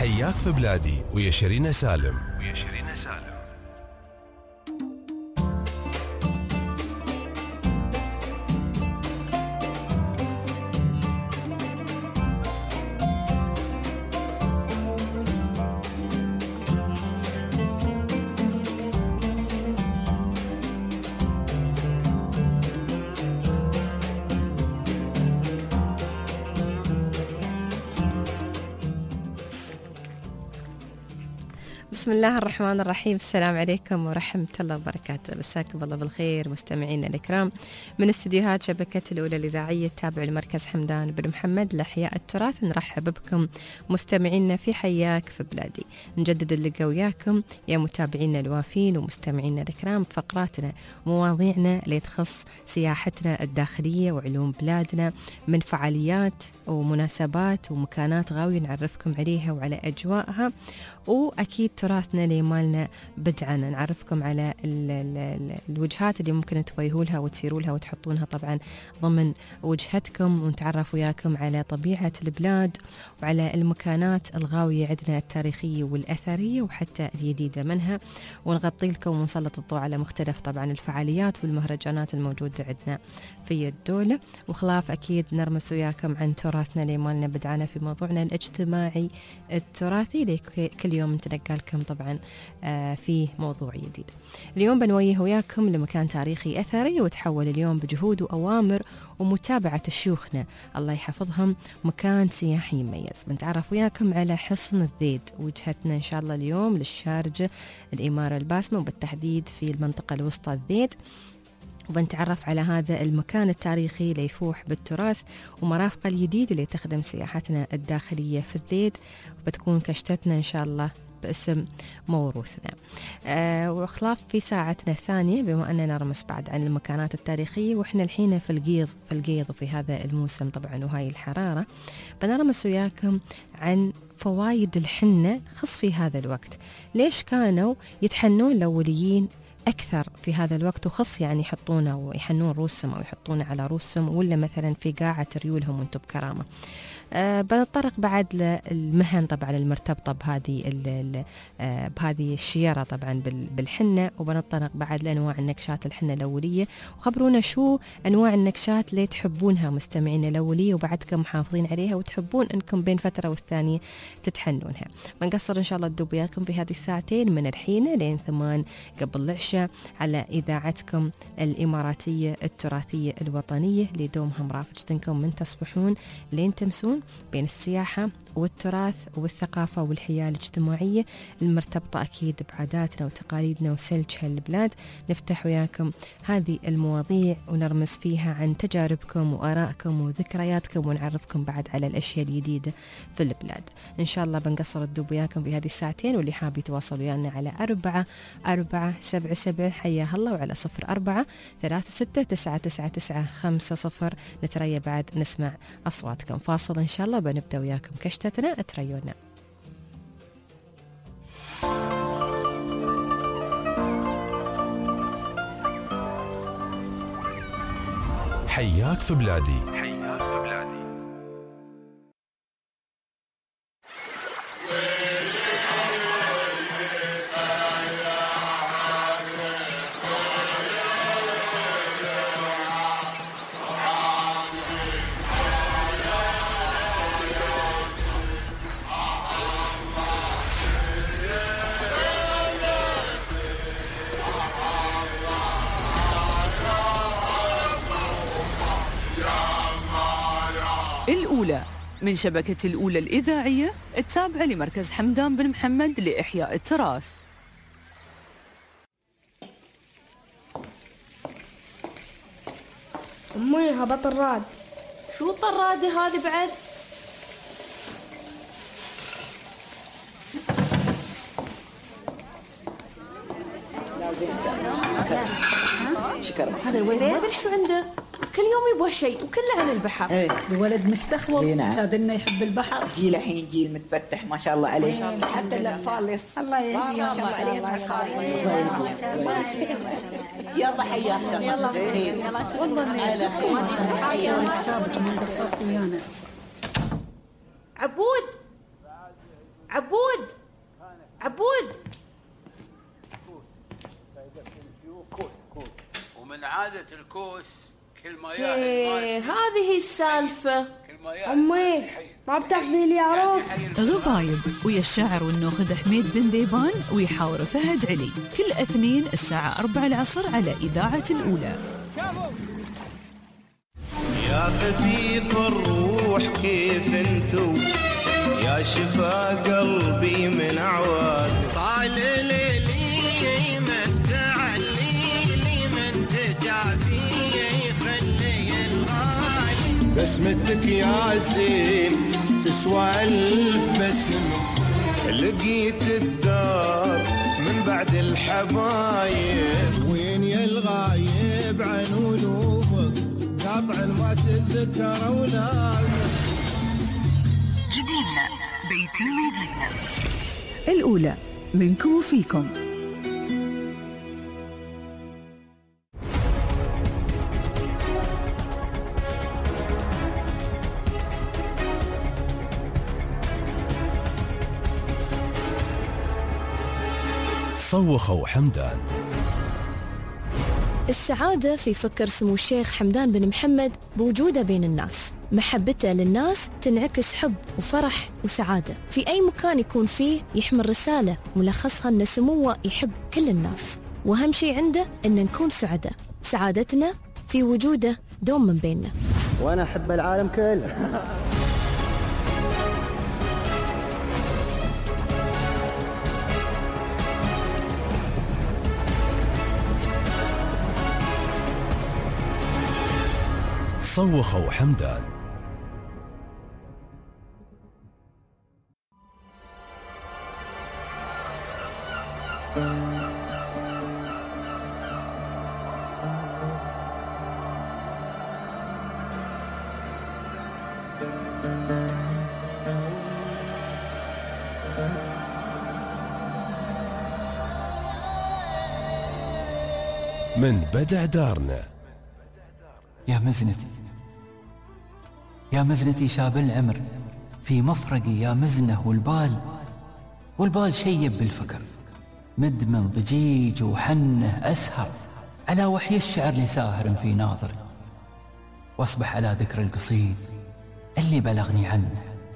حياك في بلادي ويا شيرين سالم. بسم الله الرحمن الرحيم. السلام عليكم ورحمة الله وبركاته. مساكم الله بالخير مستمعينا الكرام من استديوهات شبكة الأولى الإذاعية التابعة لمركز حمدان بن محمد لإحياء التراث. نرحب بكم مستمعينا في حياك في بلادي. نجدد اللقاء وياكم يا متابعينا الوافين ومستمعينا الكرام بفقراتنا ومواضيعنا اللي تخص سياحتنا الداخلية وعلوم بلادنا من فعاليات ومناسبات ومكانات غاوية نعرفكم عليها وعلى أجواءها، وأكيد تراثنا اللي مالنا بدعنا نعرفكم على الوجهات اللي ممكن تواجهوا لها وتسيروا لها وتحطونها طبعا ضمن وجهتكم، ونتعرف وياكم على طبيعة البلاد وعلى المكانات الغاوية عندنا التاريخية والأثرية وحتى الجديدة منها، ونغطي لكم ونسلط الضوء على مختلف طبعا الفعاليات والمهرجانات الموجودة عندنا في الدولة، وخلاف أكيد نرمس وياكم عن تراثنا اللي مالنا بدعنا في موضوعنا الاجتماعي التراثي اللي كل يوم نتنقل لكم طبعا في موضوع جديد. اليوم بنويه وياكم لمكان تاريخي أثري وتحول اليوم بجهود وأوامر ومتابعة شيوخنا الله يحفظهم مكان سياحي مميز. بنتعرف وياكم على حصن الذيد، وجهتنا إن شاء الله اليوم للشارجة الإمارة الباسمة وبالتحديد في المنطقة الوسطى الذيد، وبنتعرف على هذا المكان التاريخي اللي يفوح بالتراث ومرافقه الجديد اللي تخدم سياحتنا الداخلية في الذيد، وبتكون كشتتنا إن شاء الله باسم موروثنا. وخلاف في ساعتنا الثانية بما أننا نرمس بعد عن المكانات التاريخية وإحنا الحين في القيض وفي هذا الموسم طبعا وهاي الحرارة، بنرمس وياكم عن فوايد الحنة خص في هذا الوقت. ليش كانوا يتحنون الأوليين أكثر في هذا الوقت، وخص يعني يحطونه ويحنون روسهم أو يحطونه على روسهم ولا مثلا في قاعة ريولهم وانتم بكرامة. بنطرق بعد للمهن طبعا المرتبطة بهذه الشيرة طبعا بالحنة، وبنطرق بعد لأنواع النكشات الحنة الأولية، وخبرونا شو أنواع النكشات اللي تحبونها مستمعين الأولية وبعدكم محافظين عليها وتحبون أنكم بين فترة والثانية تتحنونها. بنقصر إن شاء الله الدوب وياكم في هذه الساعتين من الحين لين 8 قبل العشاء على إذاعتكم الإماراتية التراثية الوطنية اللي دومها مرافقتكم من تصبحون لين تمسون بين السياحة والتراث والثقافة والحياة الاجتماعية المرتبطة أكيد بعاداتنا وتقاليدنا وسلج هالبلاد. نفتح وياكم هذه المواضيع ونرمز فيها عن تجاربكم وآرائكم وذكرياتكم ونعرفكم بعد على الأشياء الجديدة في البلاد. إن شاء الله بنقصر الدوب وياكم في هذه الساعتين، واللي حاب يتواصل ويانا على 4477 حياه الله، وعلى 0436999950 نتريا بعد نسمع أصواتكم. فاصل إن شاء الله بنبدأ وياكم كشتتنا تريونا. حياك في بلادي. الأولى من شبكة الأولى الإذاعية التابعة لمركز حمدان بن محمد لإحياء التراث. أمي هبط الراد. شو الطرادة هذه بعد؟ شكرا. هذا الولد ما أدري شو عنده، كل يوم يبغى شيء وكله عن البحر. ايه الولد مستخوض. نعم. شادنا يحب البحر. جيل الحين جيل متفتح ما شاء الله عليه. حتى الأطفال الله يهديهم. ما شاء الله عليهم. يلا حياك. يلا والله على خير. سابق ما قصرت ويانا. عبود عبود عبود. ومن عادة الكوس كل ما ايه هذه السالفة. أمي ما بتاخذي لي عروس. غبايب ويا الشاعر والناخذ حميد بن ذيبان ويحاور فهد علي كل اثنين الساعة 4 العصر على إذاعة الأولى. يا خفيف الروح كيف انتو يا شفا قلبي من عواد طال ليلي من تعليلي من تجافي خلي الغالي بسمتك يا زين تسوى ألف بسمة لقيت الدار من بعد الحبايب وين يا الغايب عن ولوفك قاطع ما تتذكر أولاد جديدنا بيت الميديا الأولى منكم وفيكم. صوخوا حمدان. السعادة في فكر سمو الشيخ حمدان بن محمد بوجوده بين الناس. محبته للناس تنعكس حب وفرح وسعادة في أي مكان يكون فيه. يحمل رسالة ملخصها أن سموه يحب كل الناس، وأهم شيء عنده أن نكون سعداء. سعادتنا في وجوده دوم من بيننا. وأنا أحب العالم كله. صوخوا حمدان. من بدع دارنا. يا مزنتي يا مزنتي شاب العمر في مفرقي يا مزنه والبال شيب بالفكر مدمن ضجيج وحنه أسهر على وحي الشعر لساهر في ناظر واصبح على ذكر القصيد اللي بلغني عنه.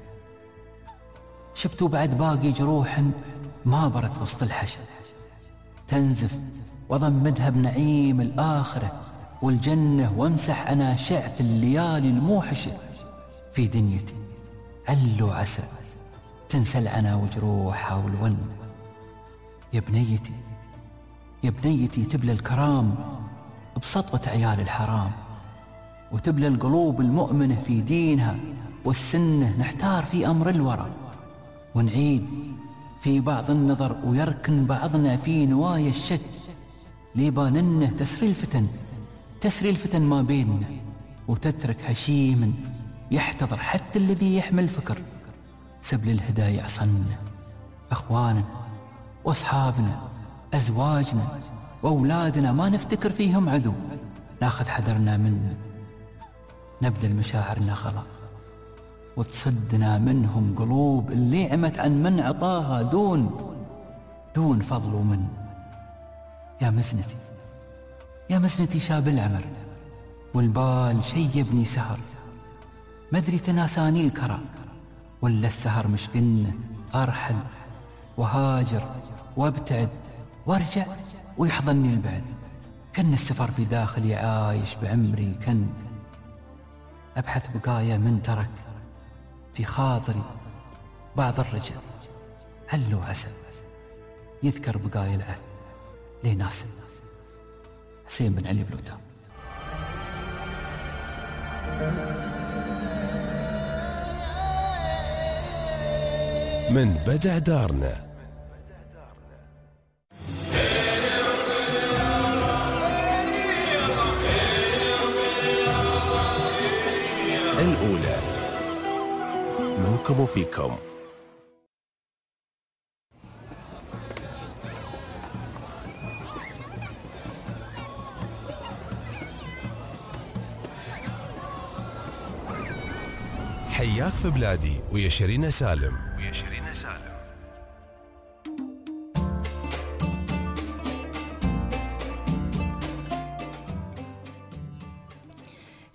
شبت بعد باقي جروح ما برت وسط الحشر تنزف وضمدها بنعيم الآخرة والجنة وامسح أنا شعث الليالي الموحشة في دنيتي علو عسى تنسى العنا وجروحها والون. يا بنيتي تبلى الكرام بسطوة عيال الحرام وتبلى القلوب المؤمنة في دينها والسنة نحتار في أمر الورى ونعيد في بعض النظر ويركن بعضنا في نوايا الشك ليباننه تسري الفتن ما بيننا وتترك هشيما يحتضر حتى الذي يحمل فكر سبل الهدايا عصنا. أخواننا وأصحابنا أزواجنا وأولادنا ما نفتكر فيهم عدو ناخذ حذرنا منه نبذل مشاعرنا خلا وتصدنا منهم قلوب اللي عمت عن من عطاها دون فضل ومن. يا مزنتي شاب العمر والبال شيبني سهر ما ادري تناساني الكرى ولا السهر مشقنه أرحل وهاجر وابتعد وارجع ويحضني البعد كان السفر في داخلي عايش بعمري كان أبحث بقايا من ترك في خاطري بعض الرجل هل عسى يذكر بقايا العهد لناس. حسين بن علي بلوتام. من بدع دارنا. الأولى منكم وفيكم. حياك في بلادي ويا شيرين سالم.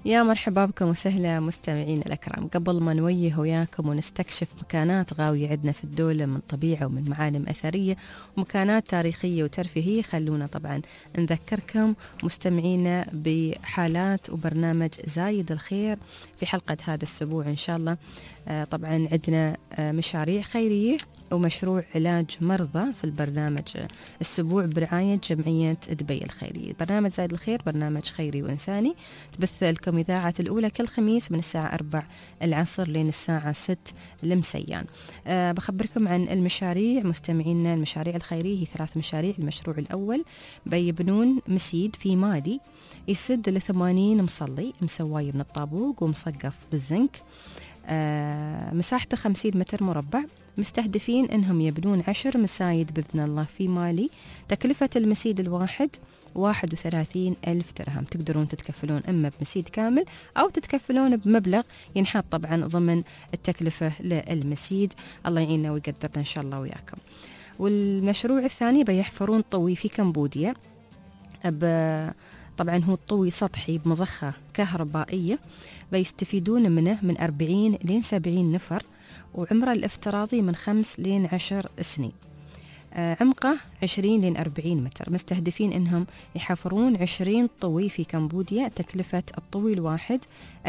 يا مرحبا بكم وسهلا مستمعين الأكرام. قبل ما نوجه وياكم ونستكشف مكانات غاوية عندنا في الدولة من طبيعة ومن معالم أثرية ومكانات تاريخية وترفيهية، خلونا طبعا نذكركم مستمعينا بحالات وبرنامج زايد الخير في حلقة هذا الأسبوع إن شاء الله. طبعا عندنا مشاريع خيرية ومشروع علاج مرضى في البرنامج الأسبوع برعاية جمعية دبي الخيرية. برنامج زايد الخير برنامج خيري وإنساني تبث لكم إذاعة الأولى كل خميس من الساعة 4 العصر لين الساعة 6 المسيان. بخبركم عن المشاريع مستمعينا. المشاريع الخيرية هي 3 مشاريع. المشروع الأول بيبنون مسيد في مالي يسد ل80 مصلي مسواي من الطابوق ومصقف بالزنك، مساحته 50 متر مربع. مستهدفين أنهم يبنون 10 مسايد بإذن الله في مالي. تكلفة المسيد الواحد 31,000 درهم. تقدرون تتكفلون إما بمسيد كامل أو تتكفلون بمبلغ ينحط طبعا ضمن التكلفة للمسيد. الله يعيننا ويقدرنا إن شاء الله وياكم. والمشروع الثاني بيحفرون طوي في كمبوديا. طبعا هو الطوي سطحي بمضخة كهربائية بيستفيدون منه من 40 لين 70 نفر، وعمره الافتراضي من 5 لين 10 سنين. عمقه 20 لين 40 متر. مستهدفين انهم يحفرون 20 طوي في كمبوديا. تكلفة الطوي الواحد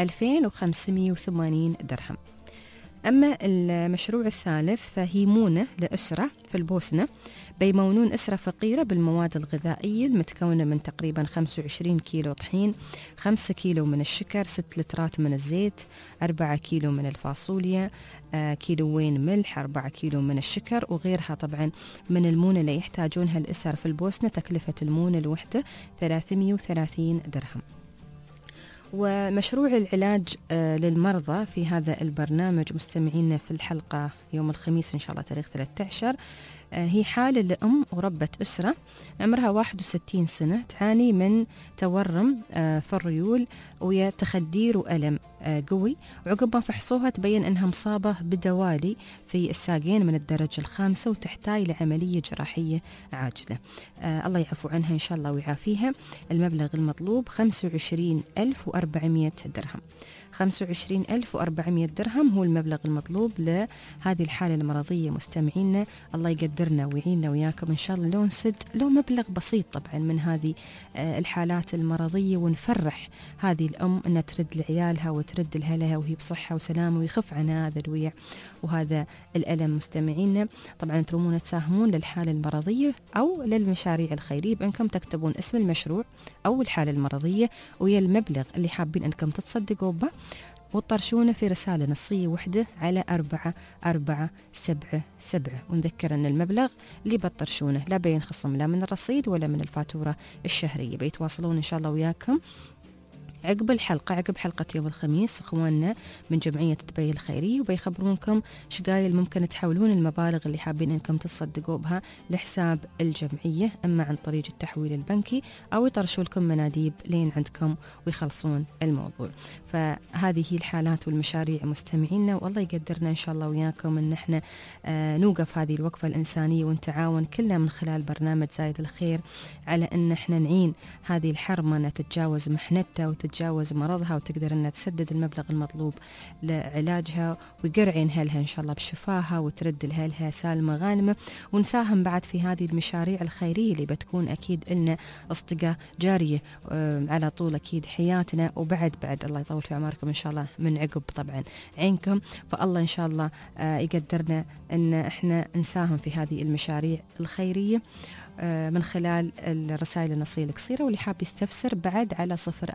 2580 درهم. أما المشروع الثالث فهيمونة لأسرة في البوسنة. بيمونون أسرة فقيرة بالمواد الغذائية المتكونة من تقريبا 25 كيلو طحين، 5 كيلو من الشكر، 6 لترات من الزيت، 4 كيلو من الفاصوليا، كيلوين ملح، 4 كيلو من الشكر، وغيرها طبعا من المونة اللي يحتاجونها الأسر في البوسنة. تكلفة المونة الوحدة 330 درهم. ومشروع العلاج للمرضى في هذا البرنامج مستمعينا في الحلقة يوم الخميس إن شاء الله تاريخ 13. هي حالة لأم وربة أسرة عمرها 61 سنة تعاني من تورم في الريول ويا تخدير وألم قوي، وعقب ما فحصوها تبين أنها مصابة بدوالي في الساقين من الدرجة 5 وتحتاج لعملية جراحية عاجلة. الله يعفو عنها إن شاء الله ويعافيها. المبلغ المطلوب 25,400 درهم. 25,400 درهم هو المبلغ المطلوب لهذه الحالة المرضية مستمعينا. الله يقدرنا ويعيننا وياكم إن شاء الله لو نسد لو مبلغ بسيط طبعا من هذه الحالات المرضية، ونفرح هذه الأم أنها ترد لعيالها وترد لهلها وهي بصحة وسلامة ويخف عنها هذا الويع وهذا الألم. مستمعينا طبعا ترومون تساهمون للحالة المرضية أو للمشاريع الخيرية بأنكم تكتبون اسم المشروع أو الحالة المرضية ويا المبلغ اللي حابين أنكم تتصدقوا به، وتطرشونه في رسالة نصية وحدة على 4477. ونذكر أن المبلغ اللي بتطرشونه لا بينخصم لا من الرصيد ولا من الفاتورة الشهرية. بيتواصلون إن شاء الله وياكم عقب حلقة يوم الخميس اخواننا من جمعية دبي الخيرية، وبيخبرونكم شقايل ممكن تحولون المبالغ اللي حابين انكم تصدقوا بها لحساب الجمعية، اما عن طريق التحويل البنكي او يطرشوا لكم مناديب لين عندكم ويخلصون الموضوع. فهذه هي الحالات والمشاريع مستمعينا، والله يقدرنا ان شاء الله وياكم ان احنا نوقف هذه الوقفة الإنسانية ونتعاون كلنا من خلال برنامج زايد الخير على ان احنا نعين هذه الحرمة تتجاوز محنتها وتتجاوز مرضها وتقدر انها تسدد المبلغ المطلوب لعلاجها ويقرعين هلها ان شاء الله بشفاها وترد لهلها سالمة غانمة. ونساهم بعد في هذه المشاريع الخيرية اللي بتكون اكيد لنا اصدقاء جارية على طول اكيد حياتنا، وبعد الله يطول في اعماركم ان شاء الله من عقب طبعا عينكم. فالله ان شاء الله يقدرنا ان احنا نساهم في هذه المشاريع الخيرية من خلال الرسائل النصية القصيرة. واللي حاب يستفسر بعد على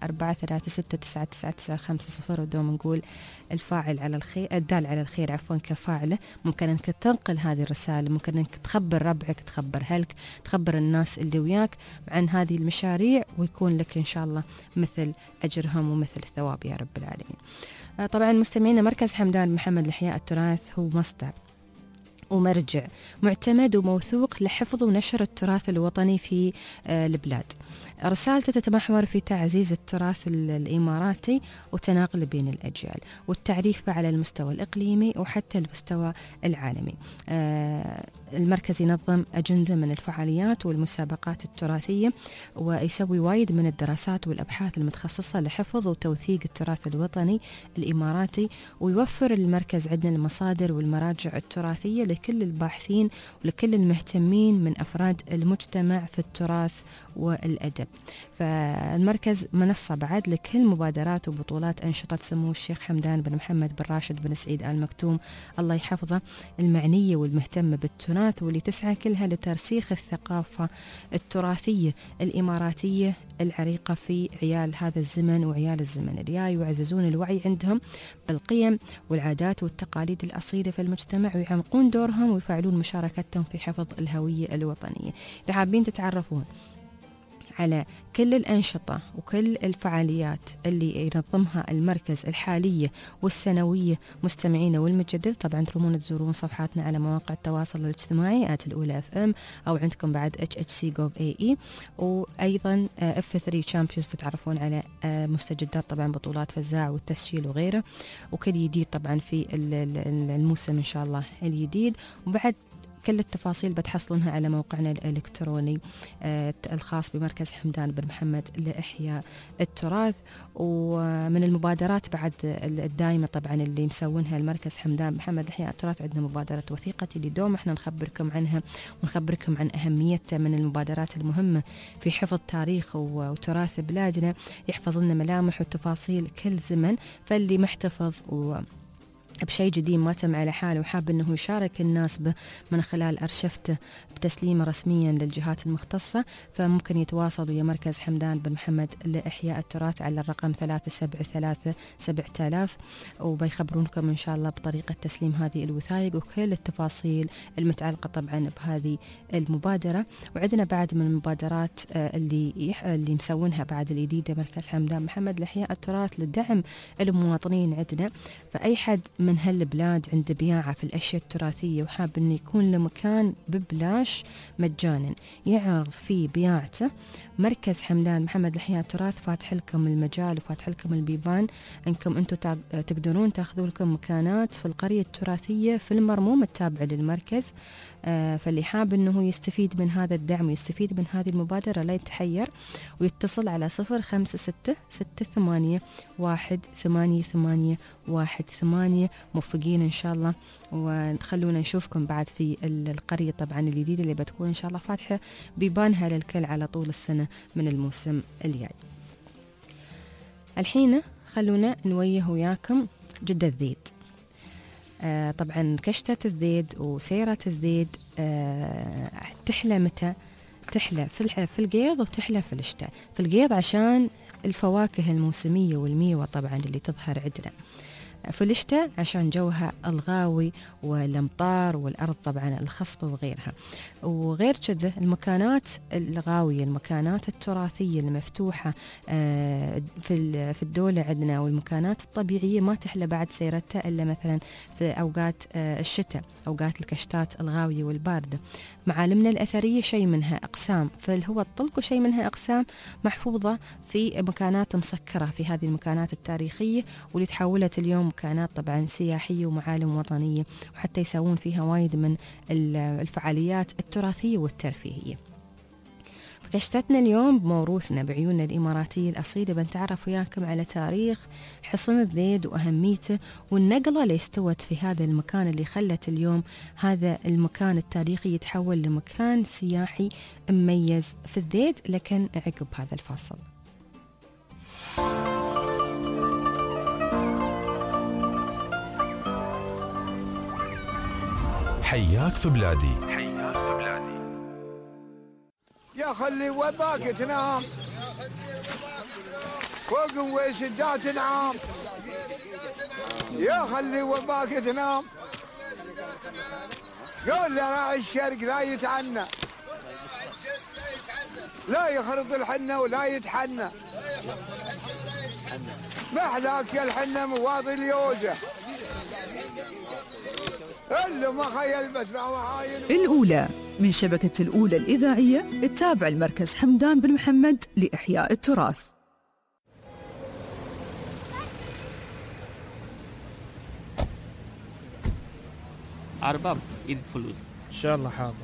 0436999950 ودوم نقول الفاعل على الخير الدال على الخير عفوا كفاعله. ممكن انك تنقل هذه الرسالة، ممكن انك تخبر ربعك، تخبر هلك، تخبر الناس اللي وياك عن هذه المشاريع، ويكون لك ان شاء الله مثل اجرهم ومثل ثواب يا رب العالمين. طبعا مستمعينا مركز حمدان محمد لإحياء التراث هو مصدر ومرجع معتمد وموثوق لحفظ ونشر التراث الوطني في البلاد. رسالته تتمحور في تعزيز التراث الإماراتي وتناقله بين الأجيال والتعريف على المستوى الإقليمي وحتى المستوى العالمي. المركز ينظم أجندة من الفعاليات والمسابقات التراثية، ويسوي وايد من الدراسات والأبحاث المتخصصة لحفظ وتوثيق التراث الوطني الإماراتي، ويوفر المركز عندنا المصادر والمراجع التراثية لكل الباحثين ولكل المهتمين من أفراد المجتمع في التراث والأدب. فالمركز منصة بعد لكل مبادرات وبطولات أنشطة سمو الشيخ حمدان بن محمد بن راشد بن سعيد آل مكتوم الله يحفظه المعنية والمهتمة بالتراث، واللي تسعى كلها لترسيخ الثقافة التراثية الإماراتية العريقة في عيال هذا الزمن وعيال الزمن الجاي، ويعززون الوعي عندهم بالقيم والعادات والتقاليد الأصيلة في المجتمع، ويعمقون دورهم ويفعلون مشاركتهم في حفظ الهوية الوطنية. إذا حابين تتعرفون على كل الأنشطة وكل الفعاليات اللي ينظمها المركز الحالية والسنوية مستمعينا والمجدد، طبعا ترومون تزورون صفحاتنا على مواقع التواصل الاجتماعي @الأولى FM، أو عندكم بعد HHC.gov.ae، وأيضا F3 Champions تتعرفون على مستجدات طبعا بطولات فزاع والتسجيل وغيره، وكل جديد طبعا في الموسم إن شاء الله الجديد. وبعد كل التفاصيل بتحصلونها على موقعنا الإلكتروني الخاص بمركز حمدان بن محمد لإحياء التراث. ومن المبادرات بعد الدائمة طبعا اللي مسوونها المركز حمدان بن محمد لإحياء التراث عندنا مبادرة وثيقتي لدوم، احنا نخبركم عنها ونخبركم عن أهميتها، من المبادرات المهمة في حفظ تاريخ وتراث بلادنا، يحفظ لنا ملامح وتفاصيل كل زمن. فاللي محتفظ بشيء جديد ما تم على حاله وحاب أنه يشارك الناس به من خلال أرشفته بتسليمه رسميا للجهات المختصة، فممكن يتواصل ويا مركز حمدان بن محمد لإحياء التراث على الرقم 373-7000، وبيخبرونكم إن شاء الله بطريقة تسليم هذه الوثائق وكل التفاصيل المتعلقة طبعا بهذه المبادرة. وعندنا بعد من المبادرات اللي مسوونها بعد الجديدة مركز حمدان بن محمد لإحياء التراث لدعم المواطنين عندنا. فأي حد من هالبلاد عنده بياعة في الأشياء التراثية وحاب أنه يكون له مكان ببلاش مجانا يعرض فيه بياعته، مركز حمدان محمد لإحياء التراث فاتح لكم المجال وفاتح لكم البيبان أنكم أنتم تقدرون تأخذوا لكم مكانات في القرية التراثية في المرموم التابع للمركز. فاللي حاب أنه يستفيد من هذا الدعم ويستفيد من هذه المبادرة لا يتحير ويتصل على 056-6881-881. موفقين إن شاء الله، وخلونا نشوفكم بعد في القرية طبعا الجديدة اللي بتكون إن شاء الله فاتحة بيبانها للكل على طول السنة من الموسم الجاي. الحين خلونا نويه وياكم جدة الذيد. طبعا كشتة الذيد وسيرة الذيد تحلى متى؟ تحلى في القيض وتحلى في الشتاء. في القيض عشان الفواكه الموسمية والميوة طبعا اللي تظهر عندنا، في الشتاء عشان جوها الغاوي والأمطار والأرض طبعا الخصبة وغيرها. وغير كذا المكانات الغاوية، المكانات التراثية المفتوحة في الدولة عندنا والمكانات الطبيعية ما تحلى بعد سيرتها إلا مثلا في أوقات الشتاء، أوقات الكشتات الغاوية والباردة. معالمنا الأثرية شيء منها أقسام فالهو الطلق وشيء منها أقسام محفوظة في مكانات مسكرة في هذه المكانات التاريخية، واللي تحولت اليوم مكانات طبعا سياحية ومعالم وطنية، وحتى يسوون فيها وايد من الفعاليات التراثية والترفيهية. كشتتنا اليوم بموروثنا بعيوننا الإماراتية الأصيلة بنتعرف وياكم على تاريخ حصن الذيد وأهميته والنقلة اللي استوت في هذا المكان اللي خلت اليوم هذا المكان التاريخي يتحول لمكان سياحي مميز في الذيد. لكن عقب هذا الفاصل حياك في بلادي. يا خلي وباك تنام فوق وسدات نعام، يا خلي وباك تنام قول راعي الشرق لا يتعنى، لا يخرط الحنة ولا يتحنى، محلاك يا الحنة مواضي اليوزة اللي ما خيل بس الأولى من شبكة الأولى الإذاعية التابع المركز حمدان بن محمد لإحياء التراث. أرباب إيد فلوس إن شاء الله حاضر.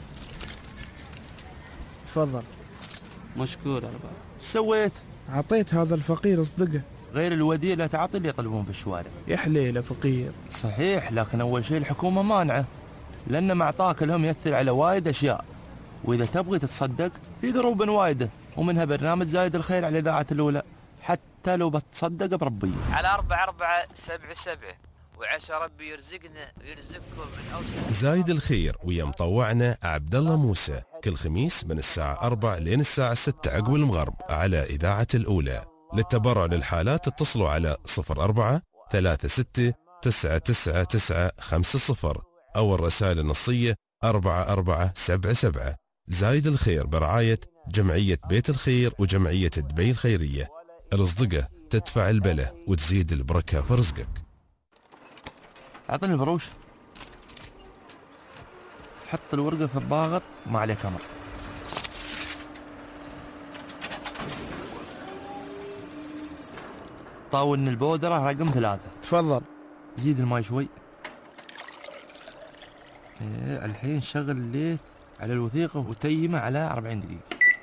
تفضل. مشكور أربعة. سويت؟ عطيت هذا الفقير أصدقه. غير الوديع لا تعطي اللي يطلبون في الشوارع. يا حليله فقير. صحيح، لكن أول شيء الحكومة مانعة، لأن معطاك لهم يأثر على وايد أشياء، وإذا تبغي تتصدق في ضروب وايدة، ومنها برنامج زايد الخير على إذاعة الأولى، حتى لو بتصدق بربي. على 4477 وعسى ربي يرزقنا ويرزقكم من أوسع. زايد الخير ويا مطوعنا عبد الله موسى كل خميس من الساعة 4 لين الساعة 6 عقب المغرب على إذاعة الأولى. للتبرع للحالات اتصلوا على 04 36 999 50 أو الرسائل النصية 4477. زايد الخير برعاية جمعية بيت الخير وجمعية دبي الخيرية. الأصدقة تدفع البلة وتزيد البركة في رزقك. أعطني البروش. حط الورقة في الضاغط ما عليك أمر. طاول البودرة رقم 3. تفضل. زيد الماء شوي. الحين شغل الليث على الوثيقة وتيمه على 40 دقيقة.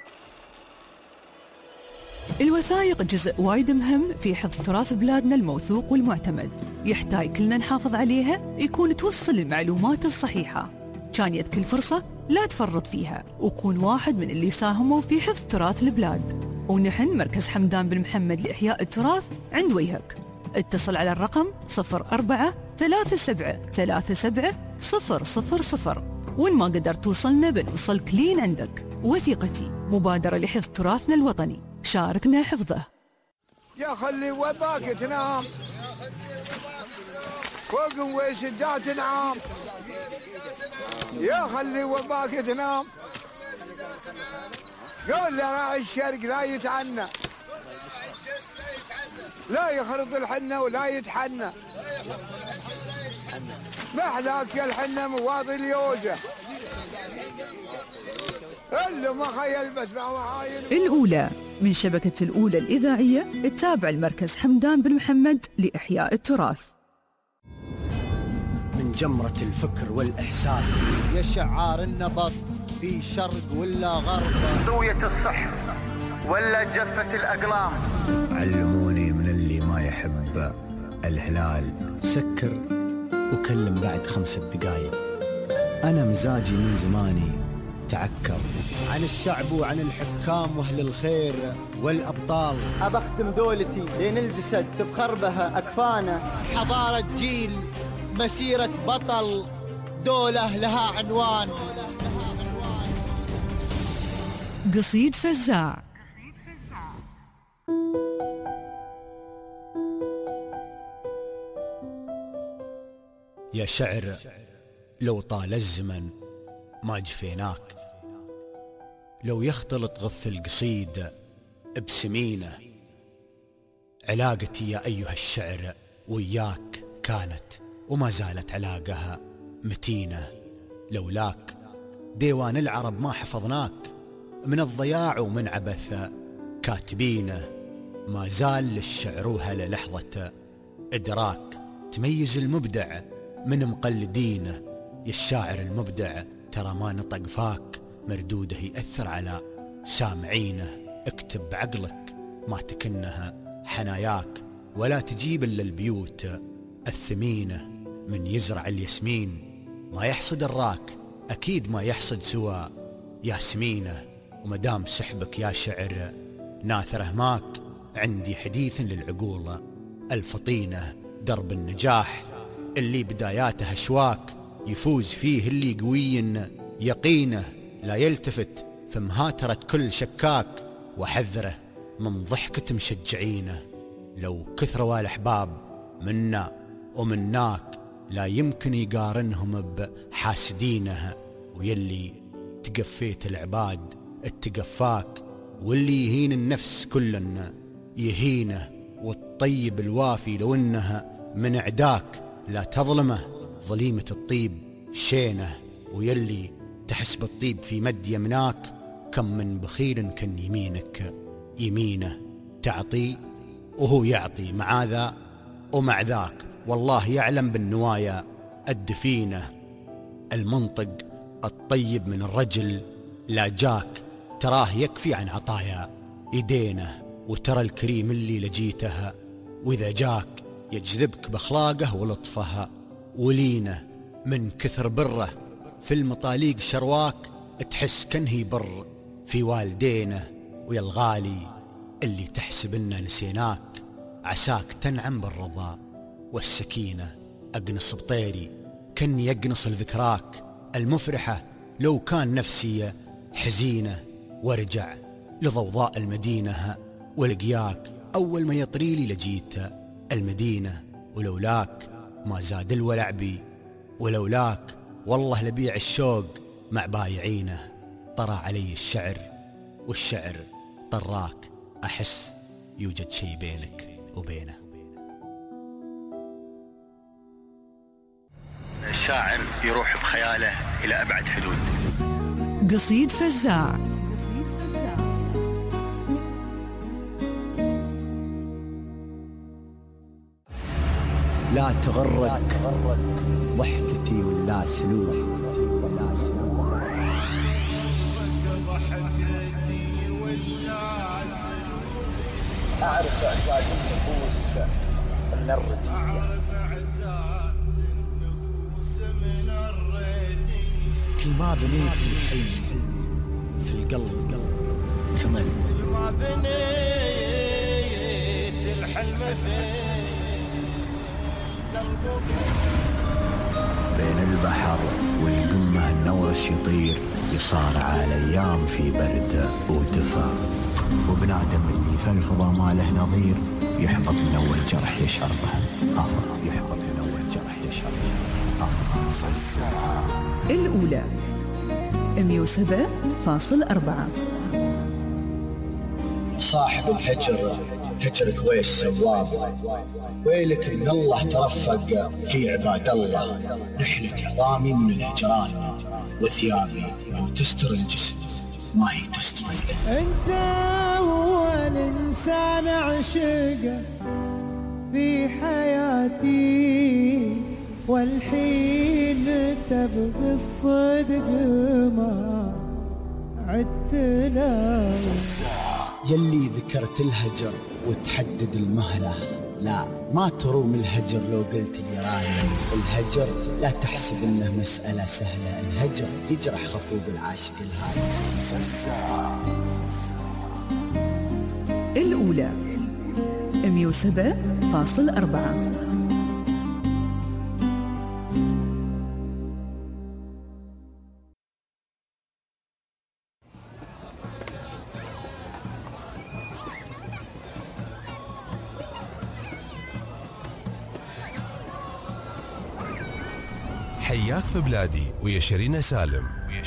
الوثائق جزء وايد مهم في حفظ تراث بلادنا الموثوق والمعتمد، يحتاج كلنا نحافظ عليها، يكون توصل المعلومات الصحيحة. كان يد كل فرصة لا تفرط فيها، وكون واحد من اللي ساهموا في حفظ تراث البلاد. ونحن مركز حمدان بن محمد لإحياء التراث عند وجهك. اتصل على الرقم 04 37 37 000. وإن ما قدرت توصلنا بنوصلك لين عندك. وثيقتي مبادرة لحفظ تراثنا الوطني، شاركنا حفظه. يا خلي وباك تنام فوق ويشجع تنعام، يا خلي وباك تنام، قول راعي الشرق لا يتعنى، لا يخرط الحنة ولا يتحنى، محلاك يا الحنة مواضي اليوجة، اللي ما خيل بس الأولى من شبكة الأولى الإذاعية التابعة لمركز حمدان بن محمد لإحياء التراث. من جمرة الفكر والإحساس يشعار النبض في شرق ولا غرب، سوية الصح ولا جفة الأقلام. علموني من اللي ما يحب الهلال سكر وكلم بعد 5 دقايق. أنا مزاجي من زماني تعكر عن الشعب وعن الحكام واهل الخير والأبطال. أبخدم دولتي لين الجسد تفخر بها أكفانه. حضارة جيل، مسيرة بطل، دولة لها عنوان. قصيد فزاع. يا شعر لو طال الزمن ما جفيناك، لو يختلط غث القصيد بسمينه. علاقتي يا أيها الشعر وياك كانت وما زالت علاقها متينة. لولاك ديوان العرب ما حفظناك، من الضياع ومن عبث كاتبينه. ما زال للشعر وهلا لحظة إدراك، تميز المبدع من مقلدينه. يا الشاعر المبدع ترى ما نطق فاك، مردوده يأثر على سامعينه. اكتب بعقلك ما تكنها حناياك، ولا تجيب إلا البيوت الثمينة. من يزرع الياسمين ما يحصد الراك، أكيد ما يحصد سوى ياسمينه. ومدام سحبك يا شعر ناثره ماك، عندي حديث للعقول الفطينة. درب النجاح اللي بداياته أشواك، يفوز فيه اللي قوي يقينه. لا يلتفت في مهاترة كل شكاك، وحذره من ضحكة مشجعينه. لو كثروا الأحباب منا ومناك، لا يمكن يقارنهم بحاسدينه. ويلي تقفيت العباد اتقفاك، واللي يهين النفس كلنا يهينه. والطيب الوافي لو انها من عداك، لا تظلمه ظليمة الطيب شينه. ويلي تحس بالطيب في مد يمناك، كم من بخيل كان يمينك يمينه. تعطي وهو يعطي مع ذا ومع ذاك، والله يعلم بالنوايا الدفينة. المنطق الطيب من الرجل لا جاك تراه يكفي عن عطايا يدينه، وترى الكريم اللي لجيتها، وإذا جاك يجذبك بأخلاقه ولطفها، ولينه من كثر بره في المطاليق شرواك تحس كنه بر في والدينه. ويا الغالي اللي تحسب إننا نسيناك، عساك تنعم بالرضا والسكينة. أقنص بطيري كن يقنص الذكراك المفرحة، لو كان نفسي حزينة، وارجع لضوضاء المدينة ولقياك أول ما يطريلي لجيت المدينة. ولولاك ما زاد الولع بي، ولولاك والله لبيع الشوق مع بايعينه. طرى علي الشعر والشعر طراك، أحس يوجد شيء بينك وبينه. الشاعر يروح بخياله إلى أبعد حدود. قصيد فزاع. لا تغرك ضحكتي ولا سلوك، أعرف إعزاز النفوس من الردية، كل ما بنيت الحلم في القلب كمل، كل ما بنيت الحلم في قلبك. بين البحر والقمة النوش يطير، يصارع الأيام في برد ودفا، وبنادم اللي في الفضا ما له نظير، يحبط من أول جرح يشعر به آخر، يحبط من أول جرح يشعر به آخر. فزاع الأولى 107.4. صاحب الهجر هجرك ويش سواب، ويلك من الله ترفق في عباد الله. نحلك عظامي من الهجران، وثيابي لو تستر الجسم ما هي تستر القلب. انت هو الانسان عشقه في حياتي، والحين تبغي الصدق ما عدت له. يلي ذكرت الهجر وتحدد المهلة، لا ما تروم الهجر لو قلت لي رايم. الهجر لا تحسب انه مسألة سهلة، الهجر يجرح خفوق العاشق الهاي. فزاع الأولى 107.4. حياك في بلادي ويا شيرين سالم.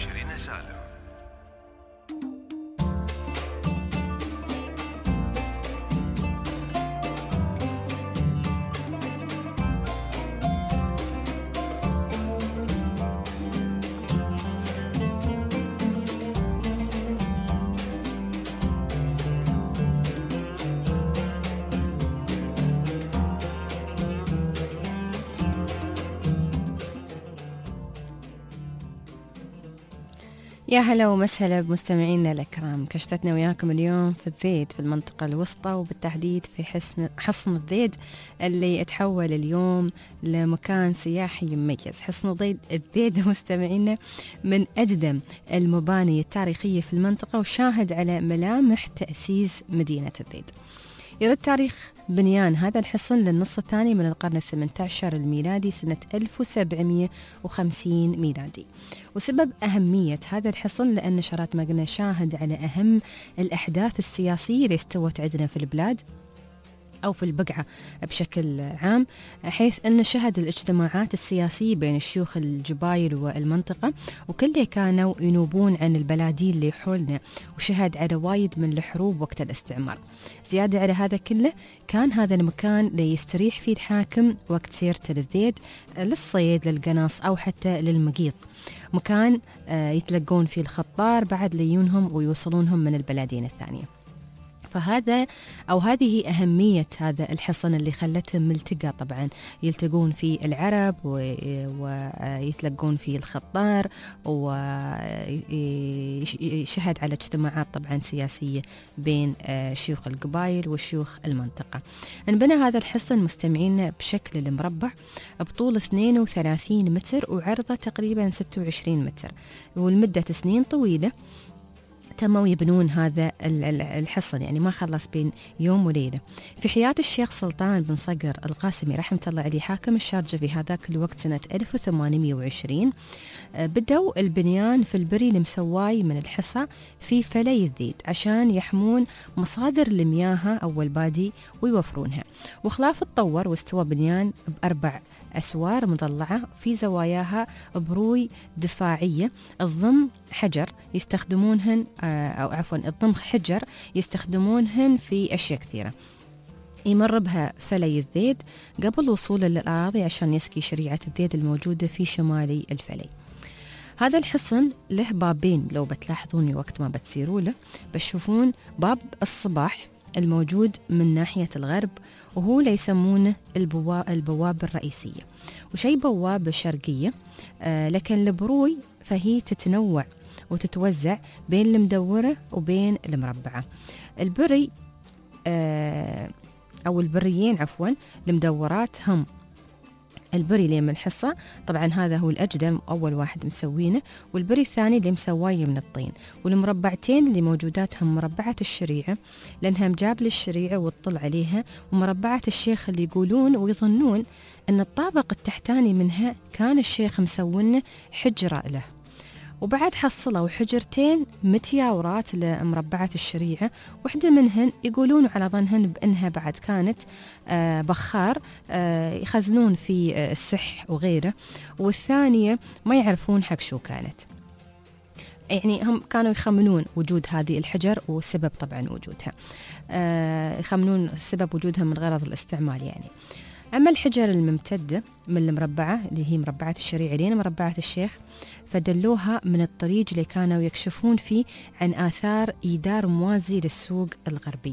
يا هلا ومسهلا بمستمعينا الأكرام. كشتتنا وياكم اليوم في الذيد في المنطقة الوسطى، وبالتحديد في حصن الذيد اللي اتحول اليوم لمكان سياحي مميز. حصن الذيد مستمعينا من أقدم المباني التاريخية في المنطقة، وشاهد على ملامح تأسيس مدينة الذيد. يرد تاريخ بنيان هذا الحصن للنص الثاني من القرن ال18 الميلادي، سنة 1750 ميلادي. وسبب أهمية هذا الحصن لأن شارات مقنا شاهد على أهم الأحداث السياسية اللي استوت عندنا في البلاد أو في البقعة بشكل عام، حيث أن شهد الاجتماعات السياسية بين شيوخ الجبايل والمنطقة، وكله كانوا ينوبون عن البلادين اللي حولنا، وشهد على وايد من الحروب وقت الاستعمار. زيادة على هذا كله كان هذا المكان ليستريح فيه الحاكم وقت سيرته للذيد للصيد للقناص أو حتى للمقيض، مكان يتلقون فيه الخطار بعد ليونهم ويوصلونهم من البلادين الثانية. فهذا أو هذه أهمية هذا الحصن اللي خلتهم ملتقى. طبعا يلتقون في العرب ويتلقون في الخطار، ويشهد على اجتماعات طبعا سياسية بين شيوخ القبائل وشيوخ المنطقة. انبنى هذا الحصن مستمعين بشكل المربع بطول 32 متر وعرضه تقريبا 26 متر، والمدة سنين طويلة تموا يبنون هذا الحصن، يعني ما خلص بين يوم وليلة. في حياة الشيخ سلطان بن صقر القاسمي رحمة الله عليه حاكم الشارجة في هذاك الوقت سنة 1820 بدوا البنيان في البري المسواي من الحصى في فلي الذيد عشان يحمون مصادر المياه أول بادي ويوفرونها. وخلاف تطور واستوى بنيان ب4 أسوار مضلعة في زواياها بروي دفاعية تضم حجر يستخدمونهن تضم حجر يستخدمونهن في أشياء كثيرة. يمر بها فلي الذيد قبل وصوله للأراضي عشان يسقي شريعة الذيد الموجودة في شمالي الفلي. هذا الحصن له بابين، لو بتلاحظوني وقت ما بتسيروا له بتشوفون باب الصباح الموجود من ناحية الغرب وهو اللي يسمونه البوابة الرئيسية، وشي بوابة شرقية لكن البروي فهي تتنوع وتتوزع بين المدورة وبين المربعة. البري أو البريين عفوا المدورات هم البري اللي من الحصة، طبعا هذا هو الأقدم أول واحد مسوينه، والبري الثاني اللي مسوايه من الطين، والمربعتين اللي موجودات هم مربعة الشريعة لأنها مجاب للشريعة وتطل عليها، ومربعة الشيخ اللي يقولون ويظنون أن الطابق التحتاني منها كان الشيخ مسوينه حجرة له. وبعد حصلوا حجرتين متياورات لمربعة الشريعة، واحدة منهن يقولون على ظنهن بأنها بعد كانت بخار يخزنون في السح وغيره، والثانية ما يعرفون حق شو كانت. يعني هم كانوا يخمنون وجود هذه الحجر وسبب طبعا وجودها، يخمنون سبب وجودها من غرض الاستعمال يعني. أما الحجر الممتدة من المربعة اللي هي مربعة الشريعة لين مربعة الشيخ فدلوها من الطريق اللي كانوا يكشفون فيه عن آثار إيدار موازي للسوق الغربي.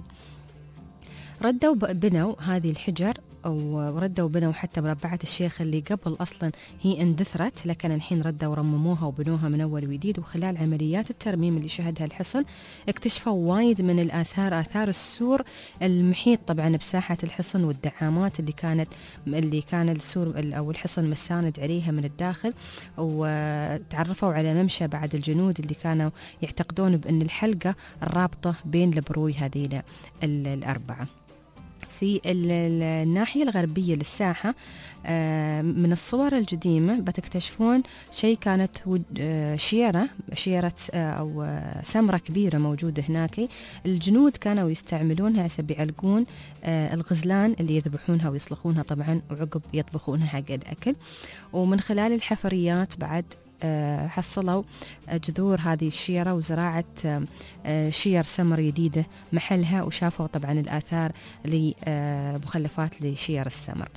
ردوا بنوا هذه الحجر وردوا بنوا حتى مربعة الشيخ اللي قبل أصلا هي اندثرت، لكن الحين ردوا ورمموها وبنوها من أول وجديد. وخلال عمليات الترميم اللي شهدها الحصن اكتشفوا وايد من الآثار، آثار السور المحيط طبعا بساحة الحصن والدعامات اللي كان السور أو الحصن مساند عليها من الداخل. وتعرفوا على ممشى بعد الجنود اللي كانوا يعتقدون بأن الحلقة الرابطة بين البروي هذه الأربعة. في الناحية الغربية للساحة من الصور القديمة بتكتشفون شيء كانت شيرة أو سمرة كبيرة موجودة هناك. الجنود كانوا يستعملونها عشان يعلقون الغزلان اللي يذبحونها ويسلخونها طبعا وعقب يطبخونها حق الأكل. ومن خلال الحفريات بعد حصلوا جذور هذه الشيرة وزراعة شير سمر جديدة محلها، وشافوا طبعا الآثار لمخلفات لشير السمر.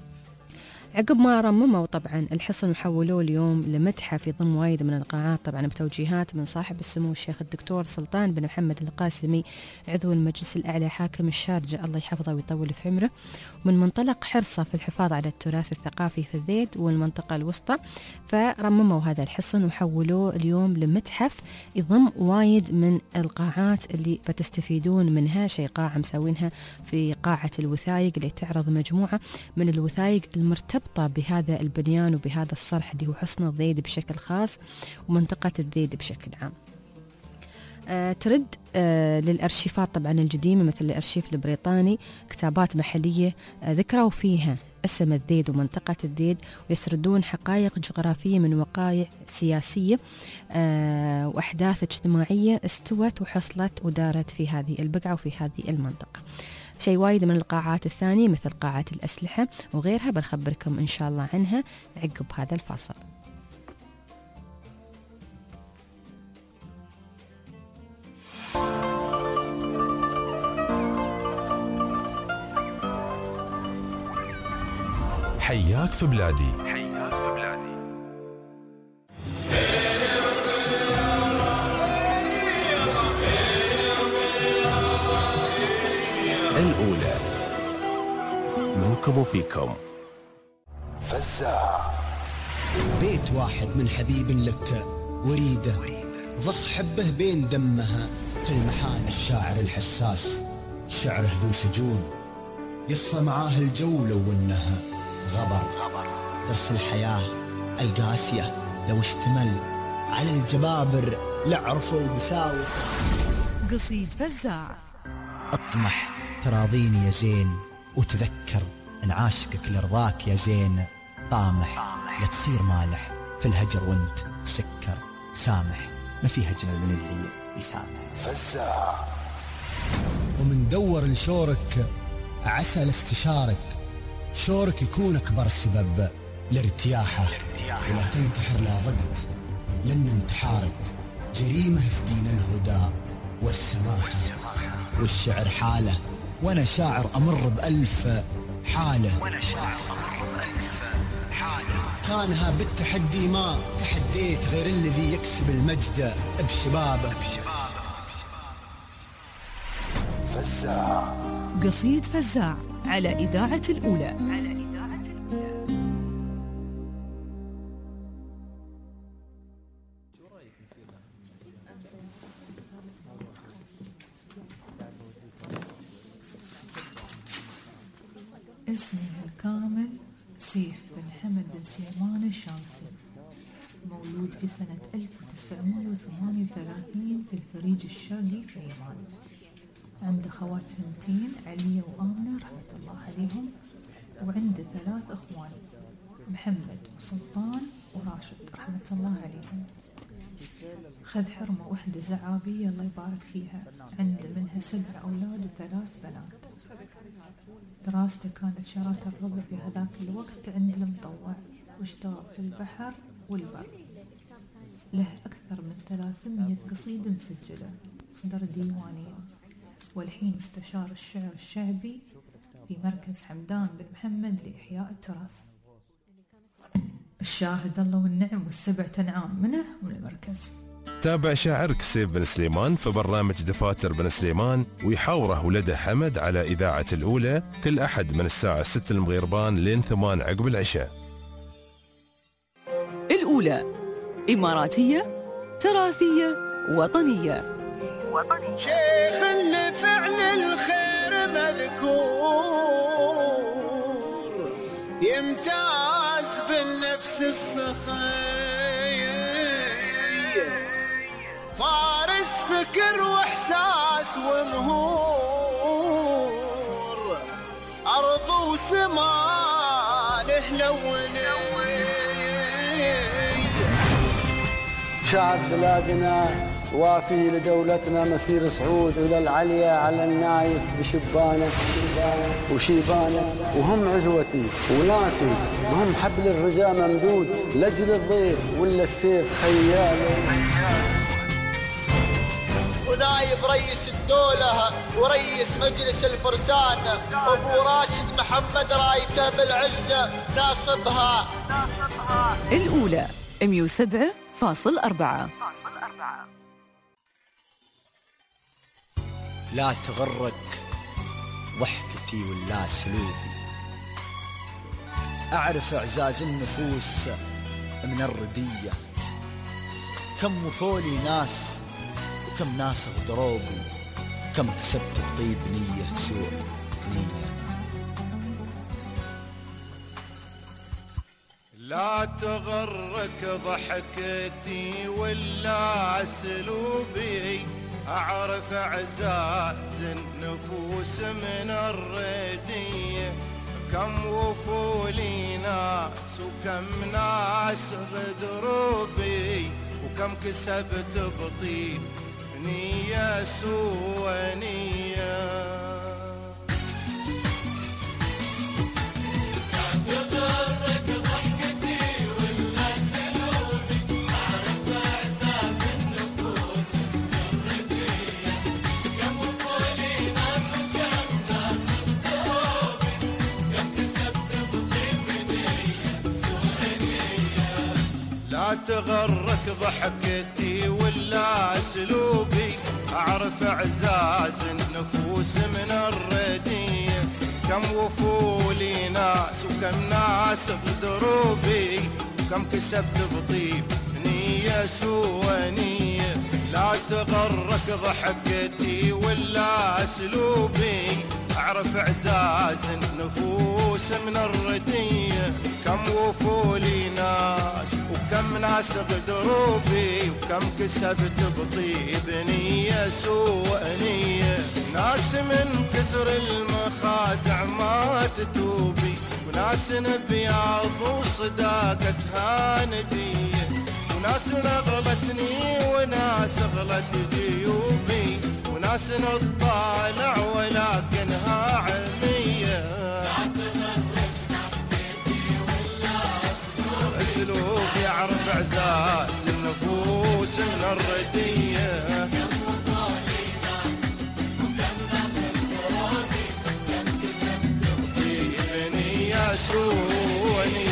عقب ما رمموا طبعا الحصن وحولوه اليوم لمتحف يضم وايد من القاعات طبعا بتوجيهات من صاحب السمو الشيخ الدكتور سلطان بن محمد القاسمي عضو المجلس الأعلى حاكم الشارجة الله يحفظه ويطول في عمره، من منطلق حرصه في الحفاظ على التراث الثقافي في الذيد والمنطقة الوسطى. فرمموا هذا الحصن وحولوه اليوم لمتحف يضم وايد من القاعات اللي بتستفيدون منها. شيء قاعة مسوينها في قاعة الوثائق اللي تعرض مجموعة من الوثائق المرتبطة بهذا البنيان وبهذا الصرح اللي هو حصن الذيد بشكل خاص ومنطقة الذيد بشكل عام. ترد للأرشيفات طبعا القديمة مثل الأرشيف البريطاني كتابات محلية ذكروا فيها اسم الذيد ومنطقة الذيد، ويسردون حقائق جغرافية من وقائع سياسية وأحداث اجتماعية استوت وحصلت ودارت في هذه البقعة وفي هذه المنطقة. شيء وايد من القاعات الثانية مثل قاعة الأسلحة وغيرها بنخبركم إن شاء الله عنها عقب هذا الفاصل. حياك في بلادي. الأولى. منكم وفيكم. فزاع. بيت واحد من حبيب لك وريده، ضخ حبه بين دمها في المحان. الشاعر الحساس شعره ذو شجون، يصفى معاه الجو لو انها غبر. درس الحياة القاسية لو اشتمل على الجبابر لعرفوا قساوة. قصيد فزاع. اطمح تراضيني يا زين، وتذكر ان عاشقك لرضاك يا زين. طامح لا تصير مالح في الهجر وانت سكر. سامح ما في هجر من اللي يسامح. فزاع. ومن دور لشورك عسى لاستشارك، شورك يكون أكبر سبب لارتياحه. ولا تنتحر لا ضغط لأن انتحارك جريمة في دين الهدى والسماحة. والشعر حالة وأنا شاعر أمر بألف حالة. كانها بالتحدي ما تحديت غير الذي يكسب المجد بشبابه. فزاع. قصيد فزاع على إذاعة الأولى. اسمه الكامل سيف بن حمد بن سليمان الشامسي، مولود في سنة 1938 في الفريج الشرقي في إيران. عنده خوات ثنتين علية وآمنة رحمة الله عليهم، وعنده 3 أخوان محمد وسلطان وراشد رحمة الله عليهم. خذ حرمة وحدة زعابية الله يبارك فيها، عنده منها 7 أولاد و3 بنات. دراسته كانت شراكة الربع في هذاك الوقت عند المطوع، واشتغل في البحر والبر. له أكثر من 300 قصيدة مسجلة، صدر ديوانية، والحين مستشار الشعر الشعبي في مركز حمدان بن محمد لإحياء التراث. الشاهد الله والنعم والسبع أنعام منه من المركز. تابع شاعرك سيف بن سليمان في برنامج دفاتر بن سليمان، ويحاوره ولده حمد على إذاعة الأولى كل أحد من الساعة 6 المغيربان لين 8 عقب العشاء. الأولى إماراتية تراثية وطنية. شيخ اللي فعل الخير مذكور، يمتاز بالنفس السخي، فارس فكر واحساس ومهور، ارض وسما له لوني. شعب بلادنا وافي لدولتنا مسير صعود إلى العليا على النايف بشبانه وشيبانه، وهم عزوتي وناسي، وهم حبل الرجاء ممدود لجل الضيف ولا السيف خياله. ونايب رئيس الدولة ورئيس مجلس الفرسان أبو راشد محمد رايته بالعزة ناصبها. الأولى 107.4. لا تغرك ضحكتي ولا سلوبي، أعرف إعزاز النفوس من الردية. كم وفولي ناس وكم ناس غدروبي، كم كسبت بطيب نية سوء نية. لا تغرك ضحكتي ولا سلوبي، أعرف أعزاز النفوس من الردية. كم وفولي ناس وكم ناس غدروا بي، وكم كسبت بطيب نية سوى نية. لا تغرك ضحكتي ولا سلوبي، أعرف إعزاز النفوس من الردي. ناسق دروبي، وكم كسبت بطيب نية سوى نية. لا تغرك ضحكتي ولا اسلوبي، اعرف اعزاز النفوس من الردية. كم وفولي ناس وكم ناسق دروبي، وكم كسبت بطيب نية سوء نية. ناس من كثر المخادع ما تتوبي، وناس نبياض وصداقتها ندية. وناس نغلتني وناس غلت جيوبي، وناس نطالع ولكنها عمية. اسلوب يعرف اعزاز النفوس من الردية. ابني يا سوني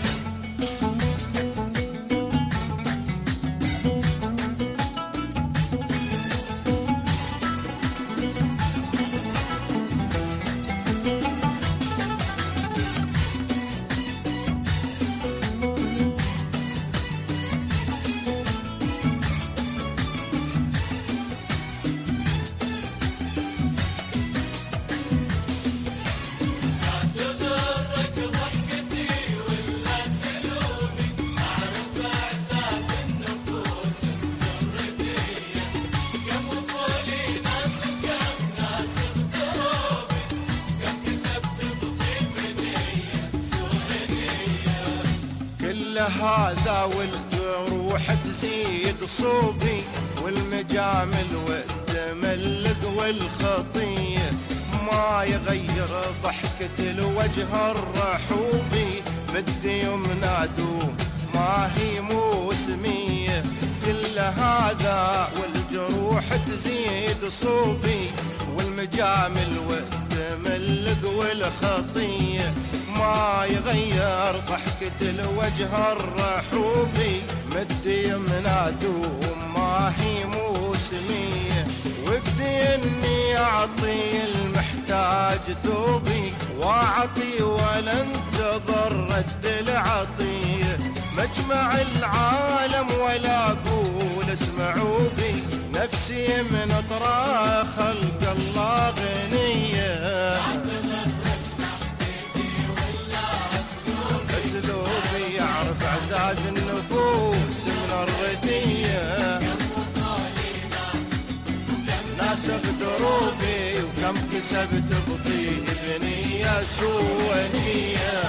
هذا والجروح تزيد صوبي، والمجامل والتملق والخطية. ما يغير ضحكة الوجه الرحوبي، بدي يمنى دوم ما هي موسمية. كل هذا والجروح تزيد صوبي، والمجامل والتملق والخطية. ما يغير ضحكة الوجه الرحوبي، مدي يمنى دوم ما هي موسمية. ودي اني اعطي المحتاج ثوبي، واعطي ولا انتظر رد العطية. مجمع العالم ولا اقول اسمعوا بي، نفسي من اطراء خلق الله غنية. اسلوبي يعرف اعزاز النفوس من الردية. ناسق دروبي وكم كسبت بطيب نية سوى نية.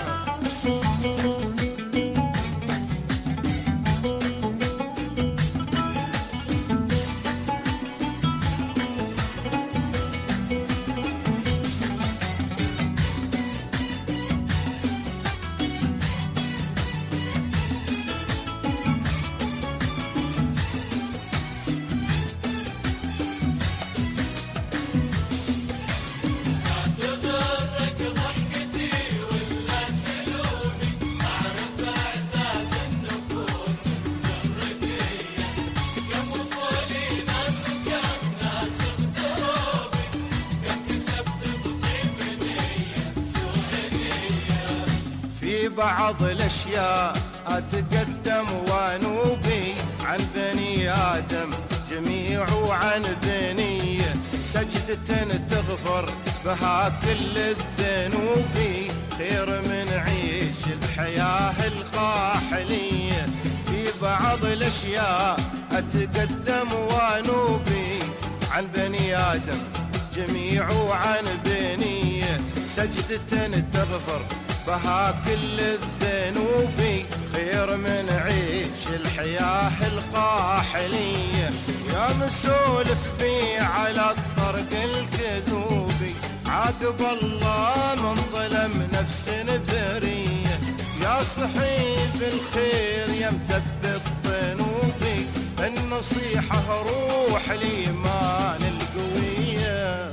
بعض الاشياء اتقدم وانوبي، عن بني ادم جميع وعن بنيه. سجدة تغفر بها كل الذنوب، خير من عيش الحياة القاحلية. في بعض الاشياء اتقدم وانوبي، عن بني ادم جميع وعن بنيه. سجدة تغفر بها كل الذنوب، خير من عيش الحياة القاحلية. يا مسولف بي على الطرق الكذوبي، عاقب الله من ظلم نفس برية. يا صحيب الخير يا مثبت ذنوبي، النصيحة روح الإيمان القوية.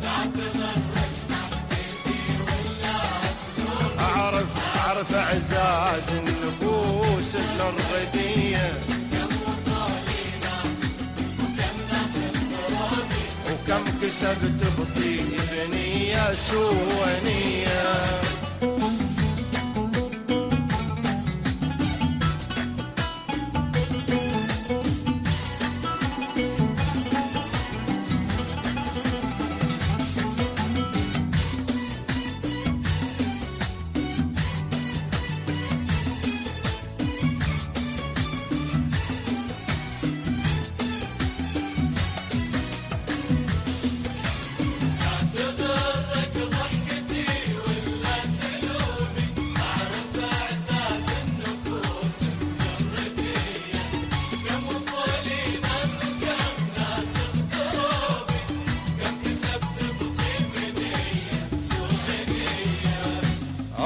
أعرف اعزاز النفوس الردية. وكم كسبت بطيب نية سوى نية.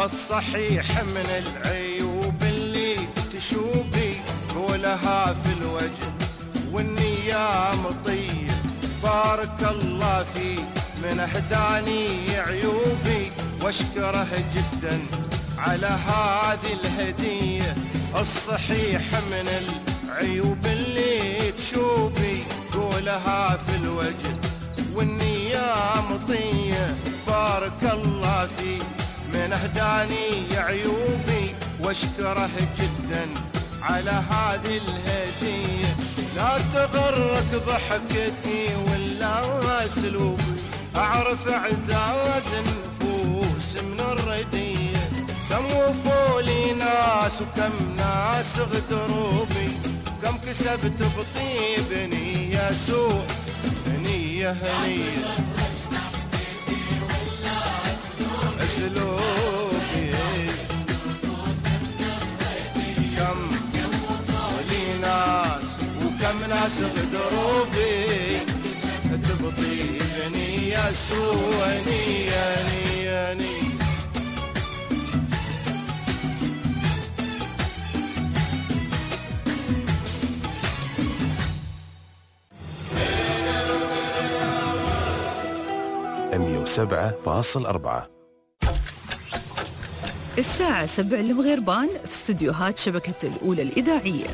الصحيح من العيوب اللي تشوبي قولها في الوجه والنية مطية بارك الله فيه من أهداني عيوبي واشكره جدا على هذه الهدية الصحيح من العيوب اللي تشوبي قولها في الوجه والنية مطية بارك الله فيه من أهداني عيوبي واشكره جدا على هذه الهدية لا تغرك ضحكتي ولا اسلوبي اعرف اعزاز النفوس من الردية كم وفوا لي ناس وكم ناس غدروا بي كم كسبت بطيب نية سوء نية هنية اسلوبي كم ولي ناس وكم ناس غدروا بي تبطي بنية سوى نية نية نية الساعة 7 المغربان في استديوهات شبكة الأولى الإذاعية.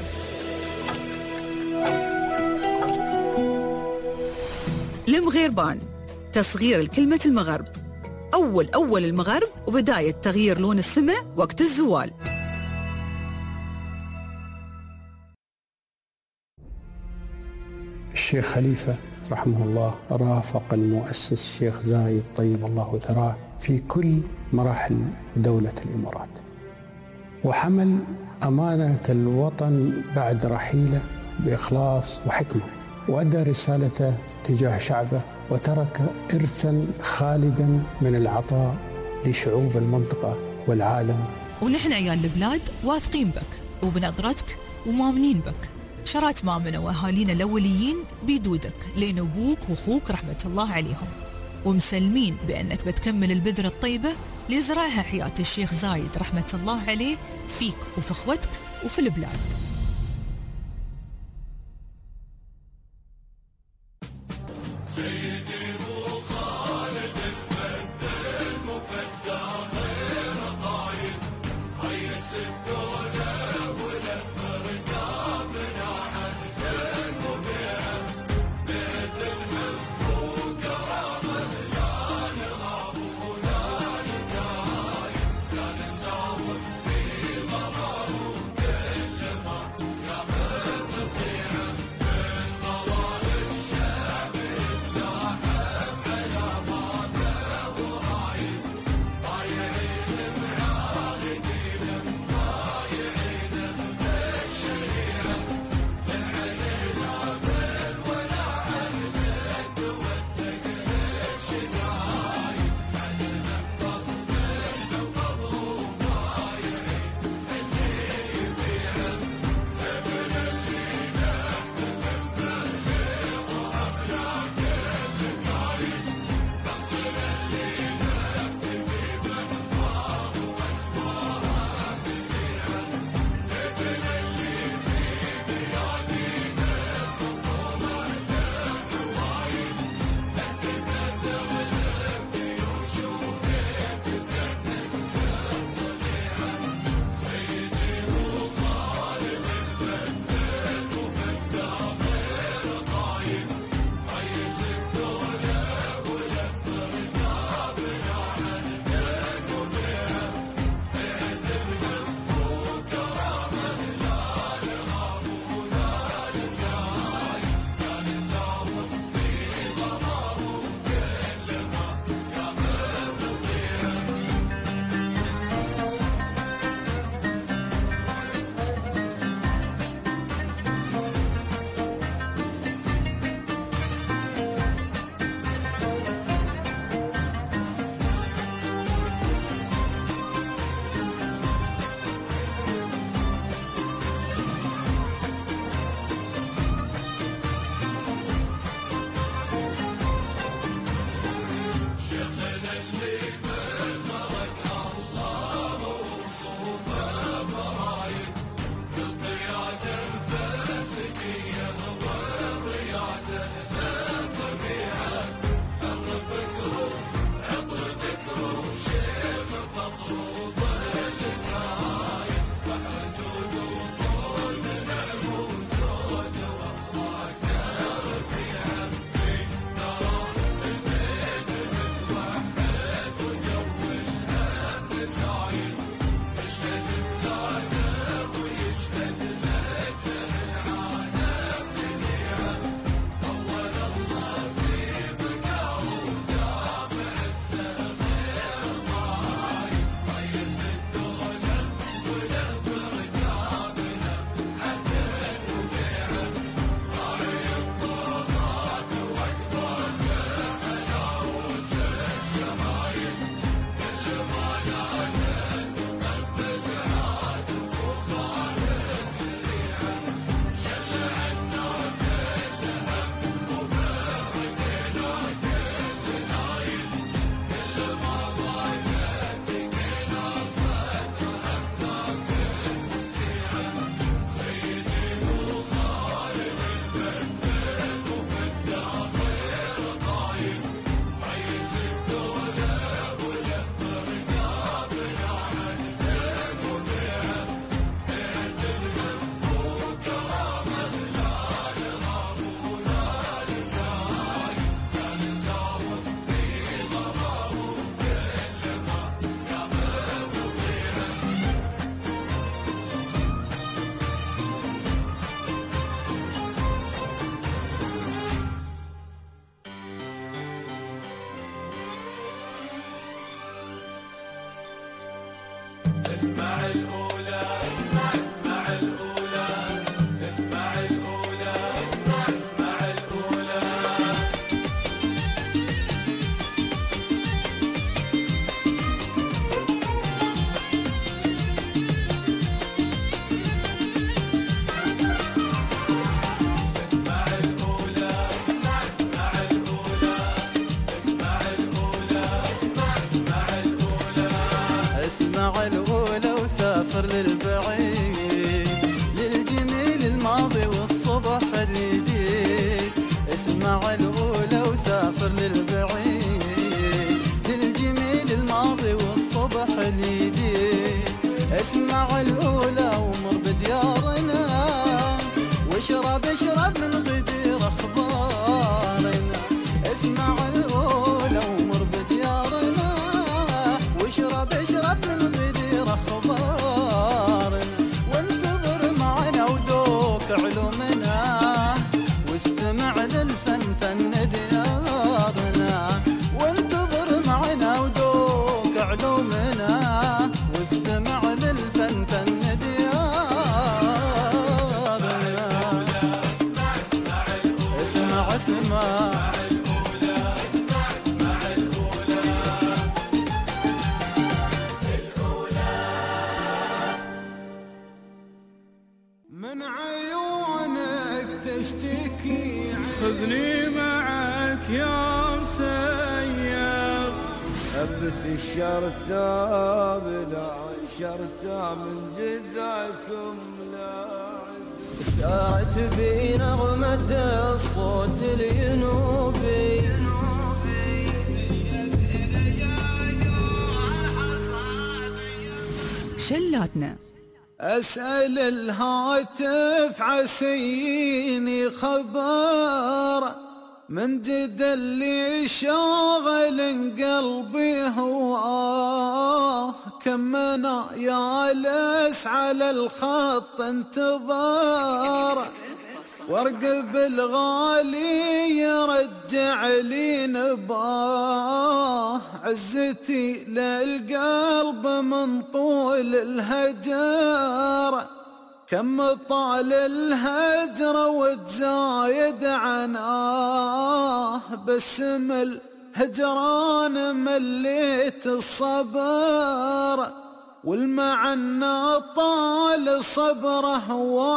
المغربان تصغير الكلمة المغرب أول المغرب وبداية تغيير لون السماء وقت الزوال. الشيخ خليفة رحمه الله رافق المؤسس الشيخ زايد طيب الله ثراه في كل مراحل دولة الإمارات وحمل أمانة الوطن بعد رحيله بإخلاص وحكمة وأدى رسالته تجاه شعبه وترك إرثا خالدا من العطاء لشعوب المنطقة والعالم. ونحن عيال البلاد واثقين بك وبنظرتك ومؤمنين بك. شرات مامنا وأهالينا الأوليين بيدودك لين أبوك وأخوك رحمة الله عليهم ومسلمين بأنك بتكمل البذرة الطيبة اللي زرعها حياة الشيخ زايد رحمة الله عليه فيك وفي أخوتك وفي البلاد. اسمع الأولى اسمع الأولى اسمع الأولى اسمع الأولى. اسمع الأولى وسافر للبعيد للجميل الماضي والصبح الجديد. اسمع الأولى وسافر للبعيد للجميل الماضي والصبح الجديد. اسمع الأولى ومر بديارنا واشرب من غدير أخبارنا. اسمع الأولى ومر بديارنا واشرب من غدير أخبارنا. وانتظر معنا وذوق علومنا واستمع للفن فن ديارنا. وانتظر معنا وذوق علومنا واستمع للفن فن ديارنا. اسمع من عيونك تشتكي خذني معك يا مسير. أبت الشرطة بلا شرطة من جذعكم لا سارت بي نغمة الصوت الينوبي. شلاتنا أسأل الهاتف عسيني خبر من جد اللي شاغل قلبي هواه. كم انا جالس على الخط انتظار وارقب الغالي يرجع لي نباه. عزتي للقلب من طول الهجر كم طال الهجر وتزايد عناه. باسم الهجران مليت الصبر والمعنى طال صبره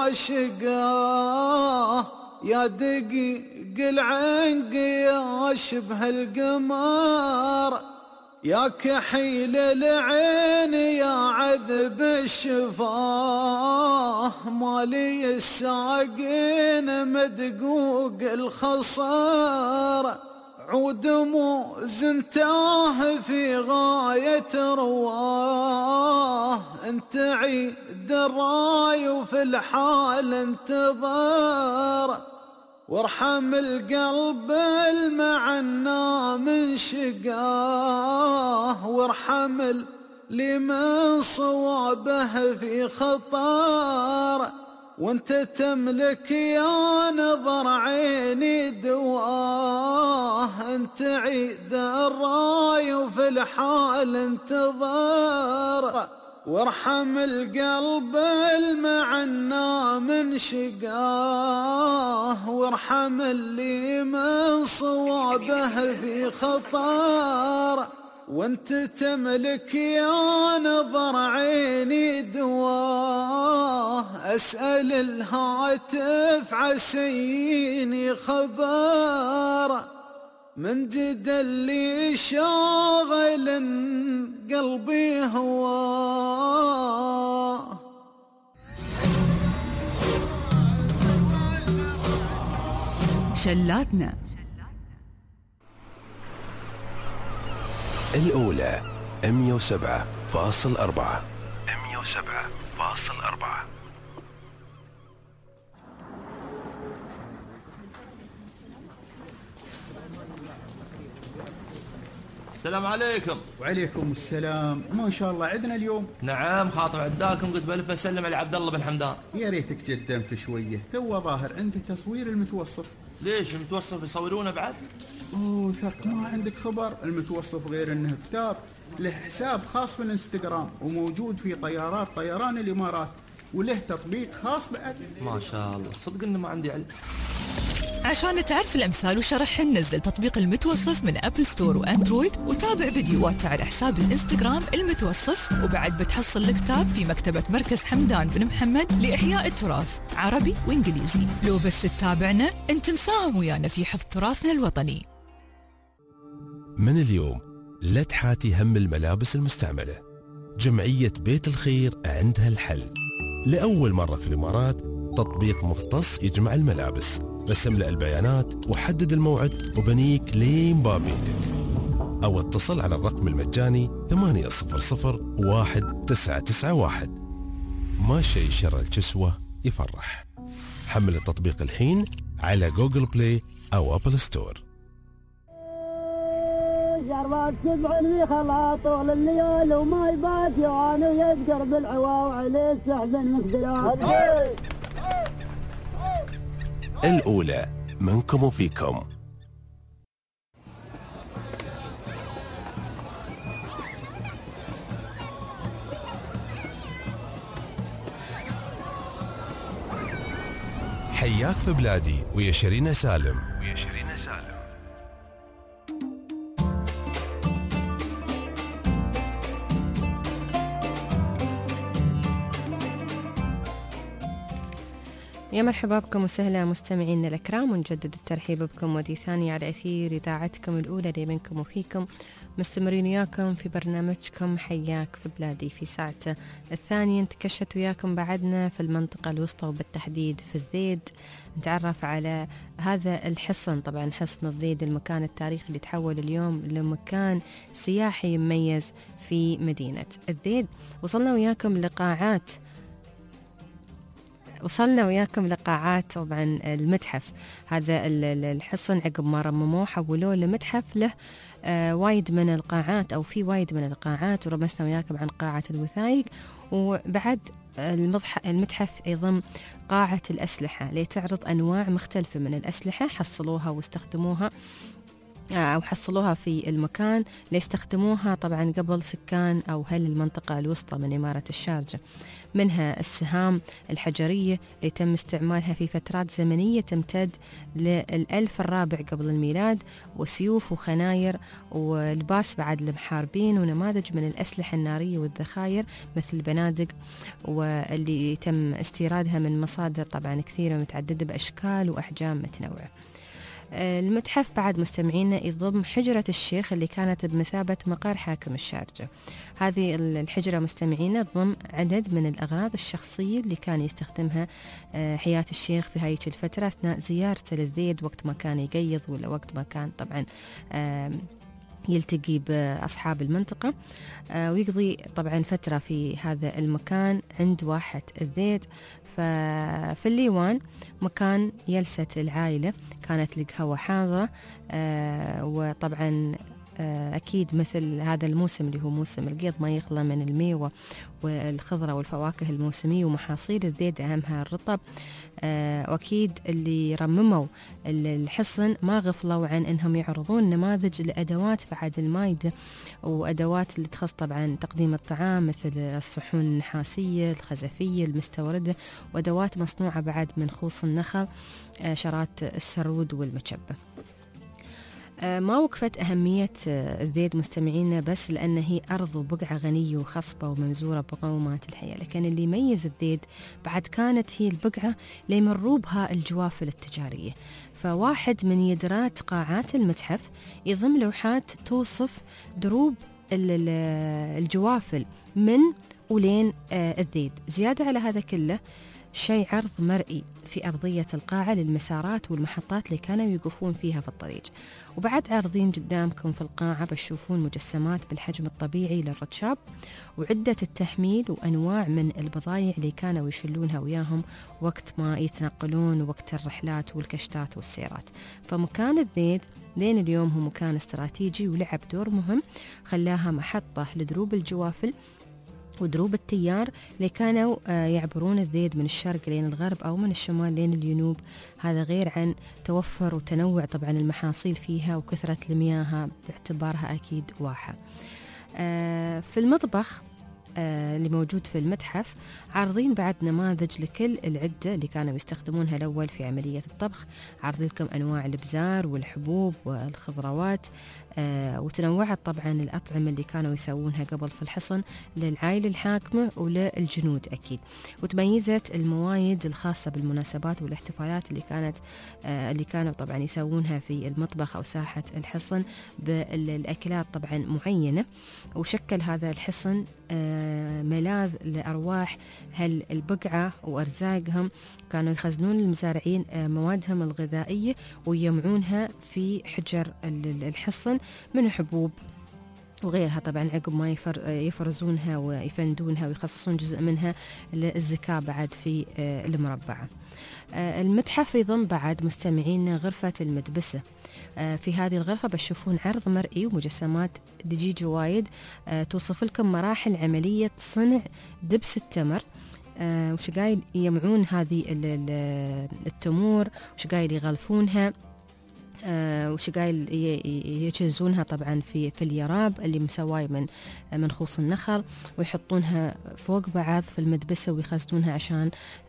واشقاه. يا دقيق العنق يا شبه القمر يا كحيل العين يا عذب الشفاه. مالي الساقين مدقوق الخصر عود موزن تاه في غاية رواه. انت عيد الراي وفي الحال انتظر وارحم القلب المعنى من شقاه. وارحم اللي من صوابه في خطر وانت تملك يا نظر عيني دواه. انت عيد الراي وفي الحال انتظر وارحم القلب المعنى من شقاه. وارحم اللي من صوابه في خطر وانت تملك يا نظر عيني دواه. اسأل الهاتف عسيني خبر من جد اللي شاغل قلبي هواه. شلاتنا الأولى 107.4 107.4. السلام عليكم. وعليكم السلام. ما شاء الله عدنا اليوم. نعم خاطر عداكم قلت بلف اسلم على عبد الله بن حمدان. يا ريتك قدمت شويه تو ظاهر عندي تصوير المتوصف. ليش المتوصف يصورونه بعد؟ شك ما عندك خبر؟ المتوصف غير انه كتاب له حساب خاص في الانستغرام وموجود في طيارات طيران الامارات وله تطبيق خاص بعد. ما شاء الله، صدق انه ما عندي علم. عشان تعرف الأمثال وشرحهن نزل تطبيق المتوصف من أبل ستور وأندرويد وتابع فيديوهات على حساب الإنستغرام المتوصف، وبعد بتحصل الكتاب في مكتبة مركز حمدان بن محمد لإحياء التراث عربي وإنجليزي. لو بس تتابعنا انت مساهم ويانا في حفظ تراثنا الوطني. من اليوم لا تحاتي هم الملابس المستعملة. جمعية بيت الخير عندها الحل. لأول مرة في الإمارات تطبيق مختص يجمع الملابس. بس املأ البيانات وحدد الموعد وبنيك لين باب بيتك، أو اتصل على الرقم المجاني 800-1991. ما شيء شر الكسوة يفرح. حمل التطبيق الحين على جوجل بلاي أو أبل ستور. جربت تبعن خلا طول الليل وما يبات يوان ويذكر بالعوا وعليه السحب المقدرات. الأولى منكم وفيكم. حياك في بلادي ويا شيرين سالم. يا مرحبا بكم وسهلا مستمعينا الأكرام، ونجدد الترحيب بكم ودي ثانية على أثير إذاعتكم الأولى اللي منكم وفيكم، مستمرين وياكم في برنامجكم حياك في بلادي. في ساعته الثانية نتكشت وياكم بعدنا في المنطقة الوسطى وبالتحديد في الذيد، نتعرف على هذا الحصن. طبعا حصن الذيد المكان التاريخي اللي تحول اليوم لمكان سياحي مميز في مدينة الذيد. وصلنا وياكم لقاعات طبعا المتحف. هذا الحصن عقب ما رمموه حولوه لمتحف له وايد من القاعات أو في وايد من القاعات، ورمسنا وياكم عن قاعة الوثائق. وبعد المتحف يضم قاعة الأسلحة لتعرض أنواع مختلفة من الأسلحة حصلوها واستخدموها أو حصلوها في المكان ليستخدموها طبعا قبل سكان أو أهل المنطقة الوسطى من إمارة الشارجة. منها السهام الحجرية اللي تم استعمالها في فترات زمنية تمتد للألف الرابع قبل الميلاد، وسيوف وخناير ولباس بعد المحاربين، ونماذج من الأسلحة النارية والذخاير مثل البنادق، واللي تم استيرادها من مصادر طبعا كثيرة متعددة بأشكال وأحجام متنوعة. المتحف بعد مستمعينا يضم حجرة الشيخ اللي كانت بمثابة مقر حاكم الشارجة. هذه الحجرة مستمعينا تضم عدد من الأغراض الشخصية اللي كان يستخدمها حياة الشيخ في هاي الفترة أثناء زيارته للذيد، وقت ما كان يقيض ولا وقت ما كان طبعا يلتقي بأصحاب المنطقة، ويقضي طبعا فترة في هذا المكان عند واحة الذيد. ففي الليوان مكان جلسة العائلة كانت القهوة حاضرة، وطبعا أكيد مثل هذا الموسم اللي هو موسم القيض ما يخلى من الميوة والخضرة والفواكه الموسمية ومحاصيل الذيد أهمها الرطب. وأكيد اللي رمموا الحصن ما غفلوا عن أنهم يعرضون نماذج لأدوات بعد المايدة وأدوات اللي تخص طبعا تقديم الطعام مثل الصحون النحاسية الخزفية المستوردة، وأدوات مصنوعة بعد من خوص النخل، شرات السرود والمشبة. ما وقفت أهمية الذيد مستمعينا بس لأن هي أرض وبقعة غنية وخصبة ومنزورة بقومات الحياة، لكن اللي يميز الذيد بعد كانت هي البقعة اللي يمروا بها الجوافل التجارية. فواحد من يدرات قاعات المتحف يضم لوحات توصف دروب الجوافل من ولين الذيد. زيادة على هذا كله شيء عرض مرئي في أرضية القاعة للمسارات والمحطات اللي كانوا يوقفون فيها في الطريق. وبعد عارضين قدامكم في القاعة بتشوفون مجسمات بالحجم الطبيعي للرتشاب وعدة التحميل وأنواع من البضائع اللي كانوا يشلونها وياهم وقت ما يتنقلون وقت الرحلات والكشتات والسيرات. فمكان الذيد لين اليوم هو مكان استراتيجي ولعب دور مهم، خلاها محطة لدروب الجوافل ودروب التيار اللي كانوا يعبرون الذيد من الشرق لين الغرب أو من الشمال لين الجنوب. هذا غير عن توفر وتنوع طبعا المحاصيل فيها وكثرة المياه باعتبارها أكيد واحة. في المطبخ اللي موجود في المتحف عارضين بعد نماذج لكل العدة اللي كانوا يستخدمونها الأول في عملية الطبخ. عارضين لكم أنواع البزار والحبوب والخضروات، وتنوعت طبعا الأطعمة اللي كانوا يسوونها قبل في الحصن للعائلة الحاكمة وللجنود أكيد. وتميزت الموايد الخاصة بالمناسبات والاحتفالات اللي كانوا طبعا يسوونها في المطبخ أو ساحة الحصن بالأكلات طبعا معينة. وشكل هذا الحصن ملاذ لأرواح هل البقعة وأرزاقهم. كانوا يخزنون المزارعين موادهم الغذائية ويجمعونها في حجر الحصن من حبوب وغيرها طبعا عقب ما يفرزونها ويفندونها ويخصصون جزء منها للزكاة بعد في المربعة. المتحف يضم بعد مستمعين غرفة المدبسة. في هذه الغرفة بتشوفون عرض مرئي ومجسمات دجيج وايد توصف لكم مراحل عملية صنع دبس التمر، وشقايل يجمعون هذه التمور وشقايل يغلفونها، وشقايل يجهزونها طبعا في اليراب اللي مسواي من خوص النخل، ويحطونها فوق بعض في المدبسة ويخزنونها عشان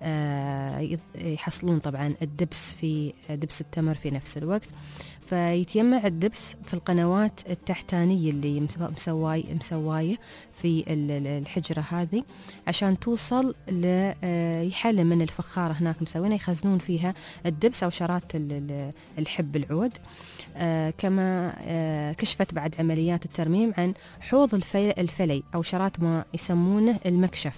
يحصلون طبعا الدبس في دبس التمر في نفس الوقت. فيتجمع الدبس في القنوات التحتانية اللي مسواية في الحجرة هذه عشان توصل يحل من الفخارة هناك مسوينها يخزنون فيها الدبس أو شرات الحب العود. كما كشفت بعد عمليات الترميم عن حوض الفلي أو شرات ما يسمونه المكشف.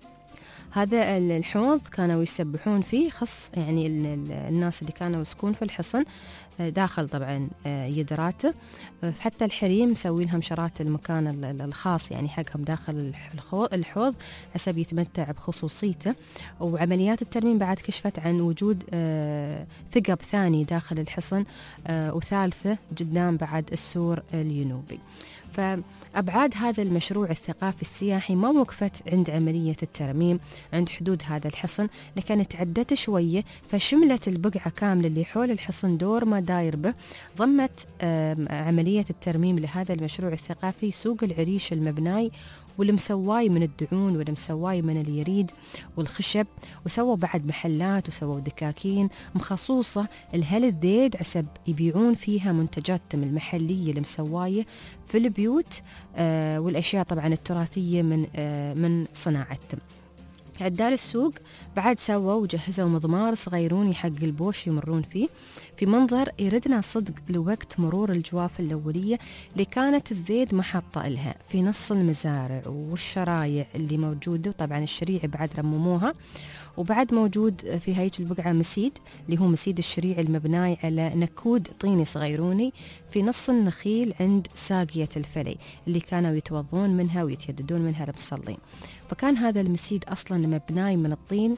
هذا الحوض كانوا يسبحون فيه، خص يعني الناس اللي كانوا يسكون في الحصن داخل طبعا يدراته. حتى الحريم مسوي لهم شرات المكان الخاص يعني حقهم داخل الحوض حسب يتمتع بخصوصيته. وعمليات الترميم بعد كشفت عن وجود ثقب ثاني داخل الحصن وثالثة قدام بعد السور الجنوبي. فأبعاد هذا المشروع الثقافي السياحي ما وقفت عند عملية الترميم عند حدود هذا الحصن، لكن تعدت شوية فشملت البقعة كاملة اللي حول الحصن دور ما داير به. ضمت عملية الترميم لهذا المشروع الثقافي سوق العريش المبناي والمسواي من الدعون والمسواي من اليريد والخشب، وسووا بعد محلات وسووا دكاكين مخصوصة لهل الذيد عسب يبيعون فيها منتجاتهم المحلية المسواية في البيوت والأشياء طبعا التراثية من صناعتهم. عدال السوق بعد سووا وجهزوا مضمار صغيرون حق البوش يمرون فيه في منظر يردنا صدق لوقت مرور الجواف الأولية اللي كانت الذيد محطة لها في نص المزارع والشرايع اللي موجودة. وطبعا الشريعة بعد رمموها. وبعد موجود في هيج البقعة مسيد اللي هو مسيد الشريع المبناي على نكود طيني صغيروني في نص النخيل عند ساقية الفلي اللي كانوا يتوضون منها ويتيددون منها المصلين. فكان هذا المسيد أصلا مبناي من الطين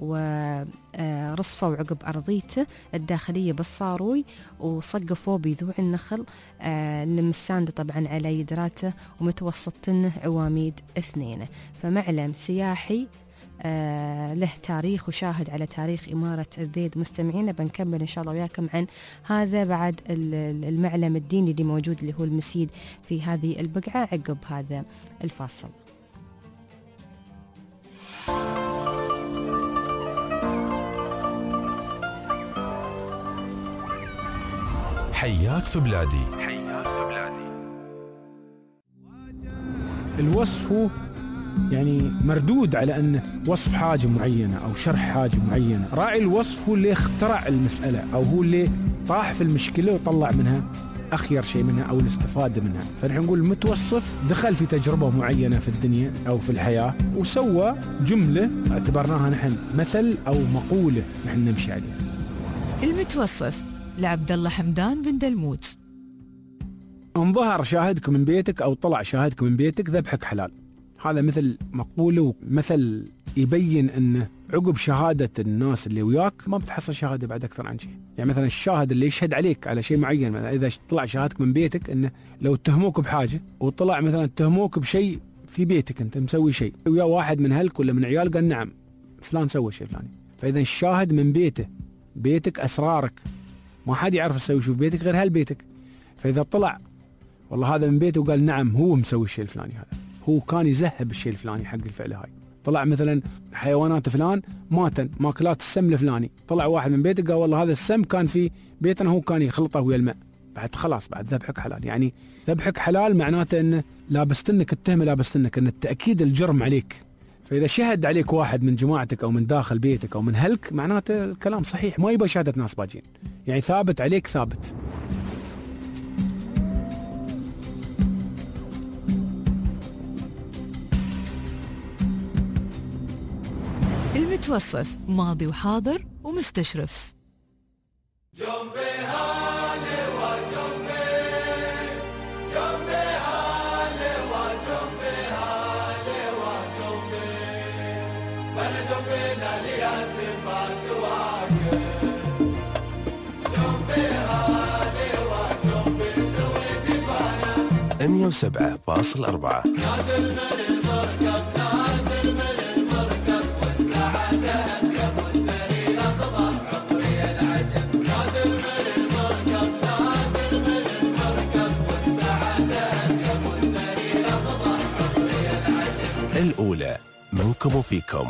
ورصفوا عقب أرضيته الداخلية بالصاروي وصقفوه بذوع النخل المساندة طبعا على يدراته ومتوسطنه عواميد 2. فمعلم سياحي له تاريخ وشاهد على تاريخ إمارة الذيد. مستمعين بنكمل إن شاء الله وياكم عن هذا بعد المعلم الديني اللي موجود اللي هو المسيد في هذه البقعة عقب هذا الفاصل. حياك في بلادي. الوصف هو يعني مردود على أنه وصف حاجة معينة أو شرح حاجة معينة. راعي الوصف هو اللي اخترع المسألة أو هو اللي طاح في المشكلة وطلع منها أخير شيء منها أو الاستفادة منها. فنحن نقول المتوصف دخل في تجربة معينة في الدنيا أو في الحياة وسوى جملة اعتبرناها نحن مثل أو مقولة نحن نمشي عليها. المتوصف لعبد الله حمدان بن دلموت. انظهر شاهدك من بيتك أو طلع شاهدك من بيتك ذبحك حلال. هذا مثل مقولة ومثل يبين أنه عقب شهادة الناس اللي وياك ما بتحصل شهادة بعد أكثر عن شيء. يعني مثلا الشاهد اللي يشهد عليك على شيء معين، إذا طلع شهادك من بيتك أنه لو اتهموك بحاجة وطلع مثلا اتهموك بشيء في بيتك أنت مسوي شيء ويا واحد من هلك ولا من عيال قال نعم فلان سوى شيء فلاني، فإذا الشاهد من بيته، بيتك أسرارك، ما حد يعرف يسوي شو في بيتك غير هالبيتك. فإذا طلع والله هذا من بيته وقال نعم هو مسوي الشيء الفلاني، هذا هو كان يذهب الشيء الفلاني حق الفعل هاي. طلع مثلا حيوانات فلان ماتن ماكلات السم الفلاني، طلع واحد من بيته قال والله هذا السم كان في بيتنا هو كان يخلطه ويا الماء، بعد خلاص بعد ذبحك حلال. يعني ذبحك حلال معناته انه لابستنك التهمه، لابستنك ان التاكيد الجرم عليك. فاذا شهد عليك واحد من جماعتك او من داخل بيتك او من هلك معناته الكلام صحيح، ما يبغى شهاده ناس باجين، يعني ثابت عليك ثابت. المتوصف ماضي وحاضر ومستشرف. أنيو 7.4 الأولى منكم وفيكم.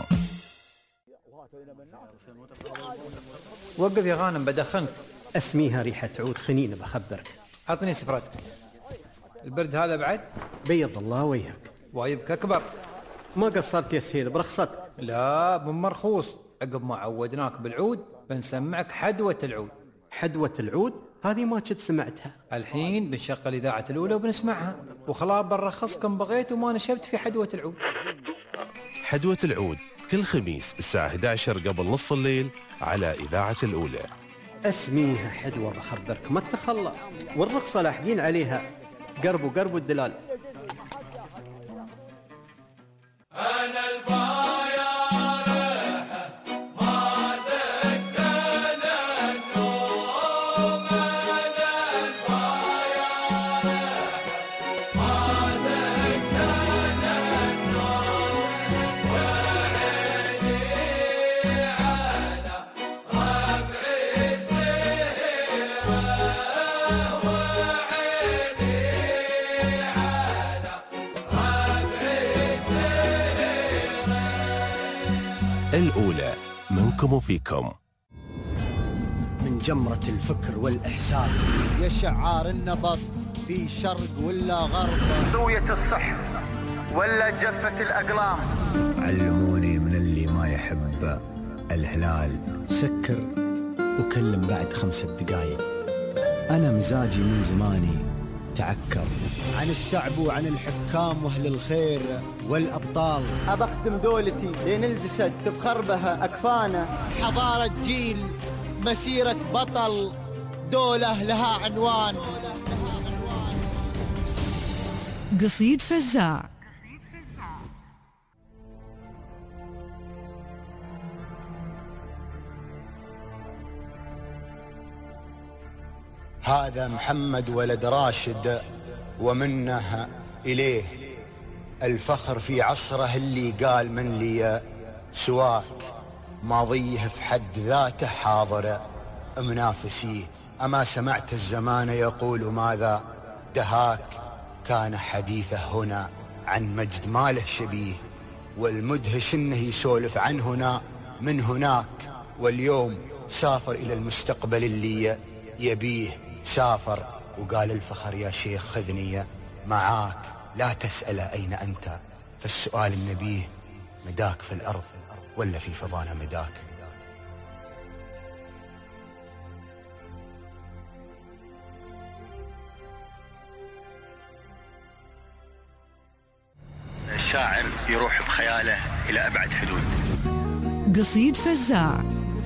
وقف يا غانم بدخنك. اسميها ريحة عود خنين بخبرك. عطني سفرتك. البرد هذا بعد؟ بيض الله وجهك. وايبك أكبر. ما قصرت يا سهيل برخصتك. لا بمرخوص، عقب ما عودناك بالعود بنسمعك حدوة العود. حدوة العود؟ هذه ما كنت سمعتها. الحين بنشغل إذاعة الأولى وبنسمعها، وخلاص بنرخصكم بغيت وما نشبت في حدوة العود. حدوة العود كل خميس الساعة 11 قبل نص الليل على إذاعة الأولى. اسميها حدوة بخبرك ما تخلى، والرخصة لاحقين عليها قرب وقرب الدلال. الأولى منكم وفيكم. من جمرة الفكر والإحساس يا شعار النبض في شرق ولا غرب، زوية الصح ولا جفة الأقلام. علموني من اللي ما يحب الهلال سكر وكلم بعد 5 دقايق. أنا مزاجي من زماني تعكر عن الشعب وعن الحكام واهل الخير والأبطال. أبخدم دولتي لين الجسد تفخر بها أكفانا. حضارة جيل، مسيرة بطل، دولة لها عنوان. قصيد فزاع. هذا محمد ولد راشد ومنه إليه الفخر في عصره اللي قال من لي سواك. ماضيه في حد ذاته حاضر منافسيه. أما سمعت الزمان يقول ماذا دهاك. كان حديثه هنا عن مجد ما له شبيه، والمدهش انه يسولف عن هنا من هناك. واليوم سافر إلى المستقبل اللي يبيه. سافر وقال الفخر يا شيخ خذني معاك. لا تسأل أين أنت، فالسؤال النبيه مداك في الأرض ولا في فضانا مداك. الشاعر يروح بخياله إلى أبعد حدود. قصيد فزاع.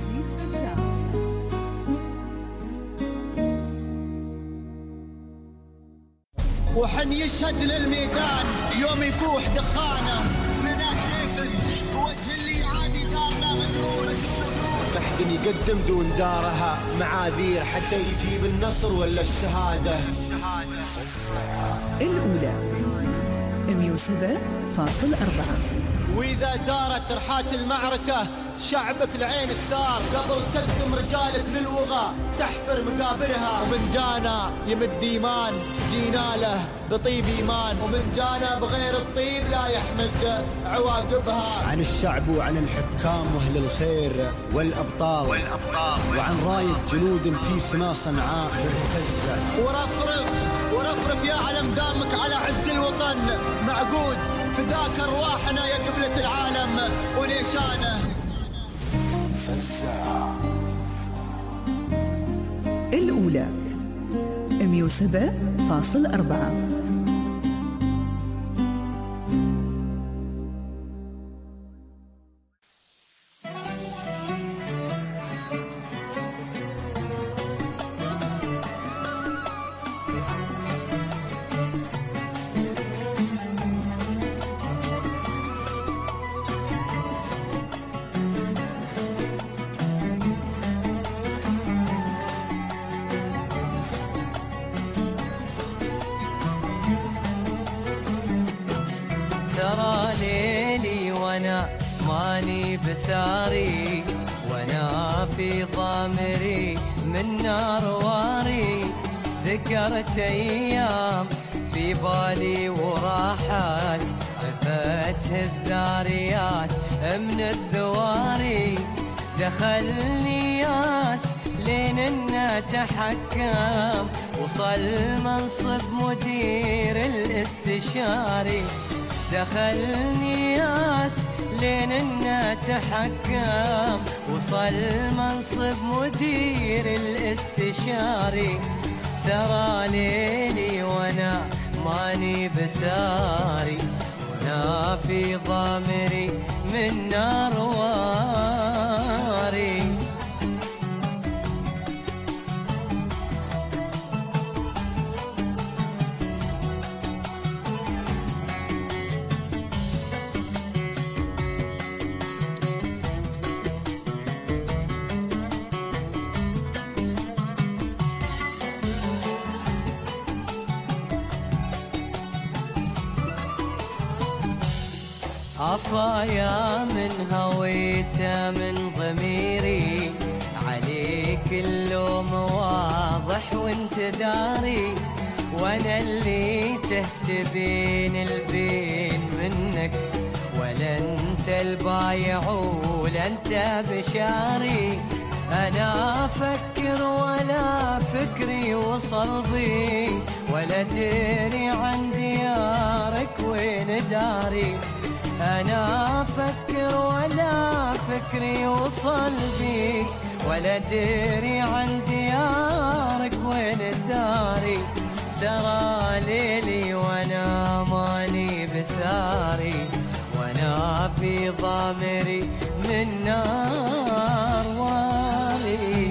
وحن يشهد للميدان يوم يفوح دخانه. لنا سيف وجه اللي عادي دارنا مجهول. تحت يقدم دون دارها معاذير حتى يجيب النصر ولا الشهادة. الأولى 107.4. وإذا دارت رحات المعركة شعبك لعينك ثار، قبل تقدم رجالك للوغى تحفر مقابرها. ومن جانا يمد إيمان جينا له بطيب إيمان، ومن جانا بغير الطيب لا يحمد عواقبها. عن الشعب وعن الحكام وأهل الخير والأبطال وعن راية جنود في سما صنعاء بالغزة. ورفرف يا علم دامك على عز الوطن معقود، فداك أرواحنا يا قبلة العالم ونيشانه. الأولى 107.4. ترى ليلي وانا ماني بساري، وانا في ضامري من نار واري. ذكرت ايام في بالي وراحات، عفت الذاريات من الذواري. دخلني ياس لين انه تحكم، وصل منصب مدير الاستشاري. دخلني ياس لين انه تحكم، وصل منصب مدير الاستشاري. سرى ليلي وانا ماني بساري، وانا في ضامري من نار واري. عفايا من هويته من ضميري، عليك اللوم واضح وانت داري. وانا اللي تهتبين البين منك، ولا انت البايع ولا انت بشاري. انا افكر ولا فكري وصل بي، ولا دري عن ديارك وين داري. أنا أفكر ولا فكري وصل بي، ولا دري عن ديارك وين داري. سرى ليلي وانا ماني بساري، وانا في ضامري من نار واري.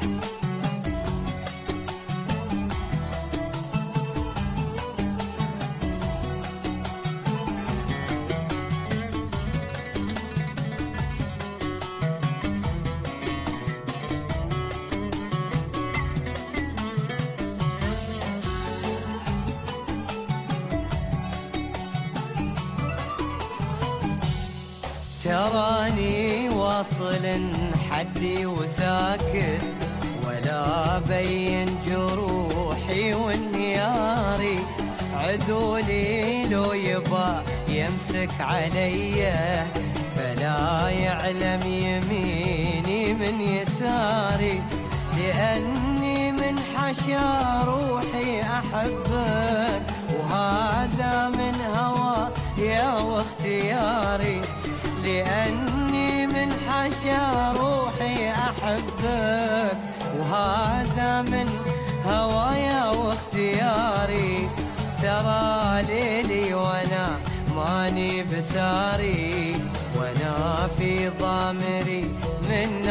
تراني واصل حدي وساكت، ولا بين جروحي والنياري. عذولي لو يبا يمسك علي، فلا يعلم يميني من يساري. لأني من حشا روحي أحبك، وهذا من هوايا واختياري. لأني من حشا روحي أحبك، وهذا من هوايا واختياري. سرى ليلي وانا ماني بساري، وانا في ضامري من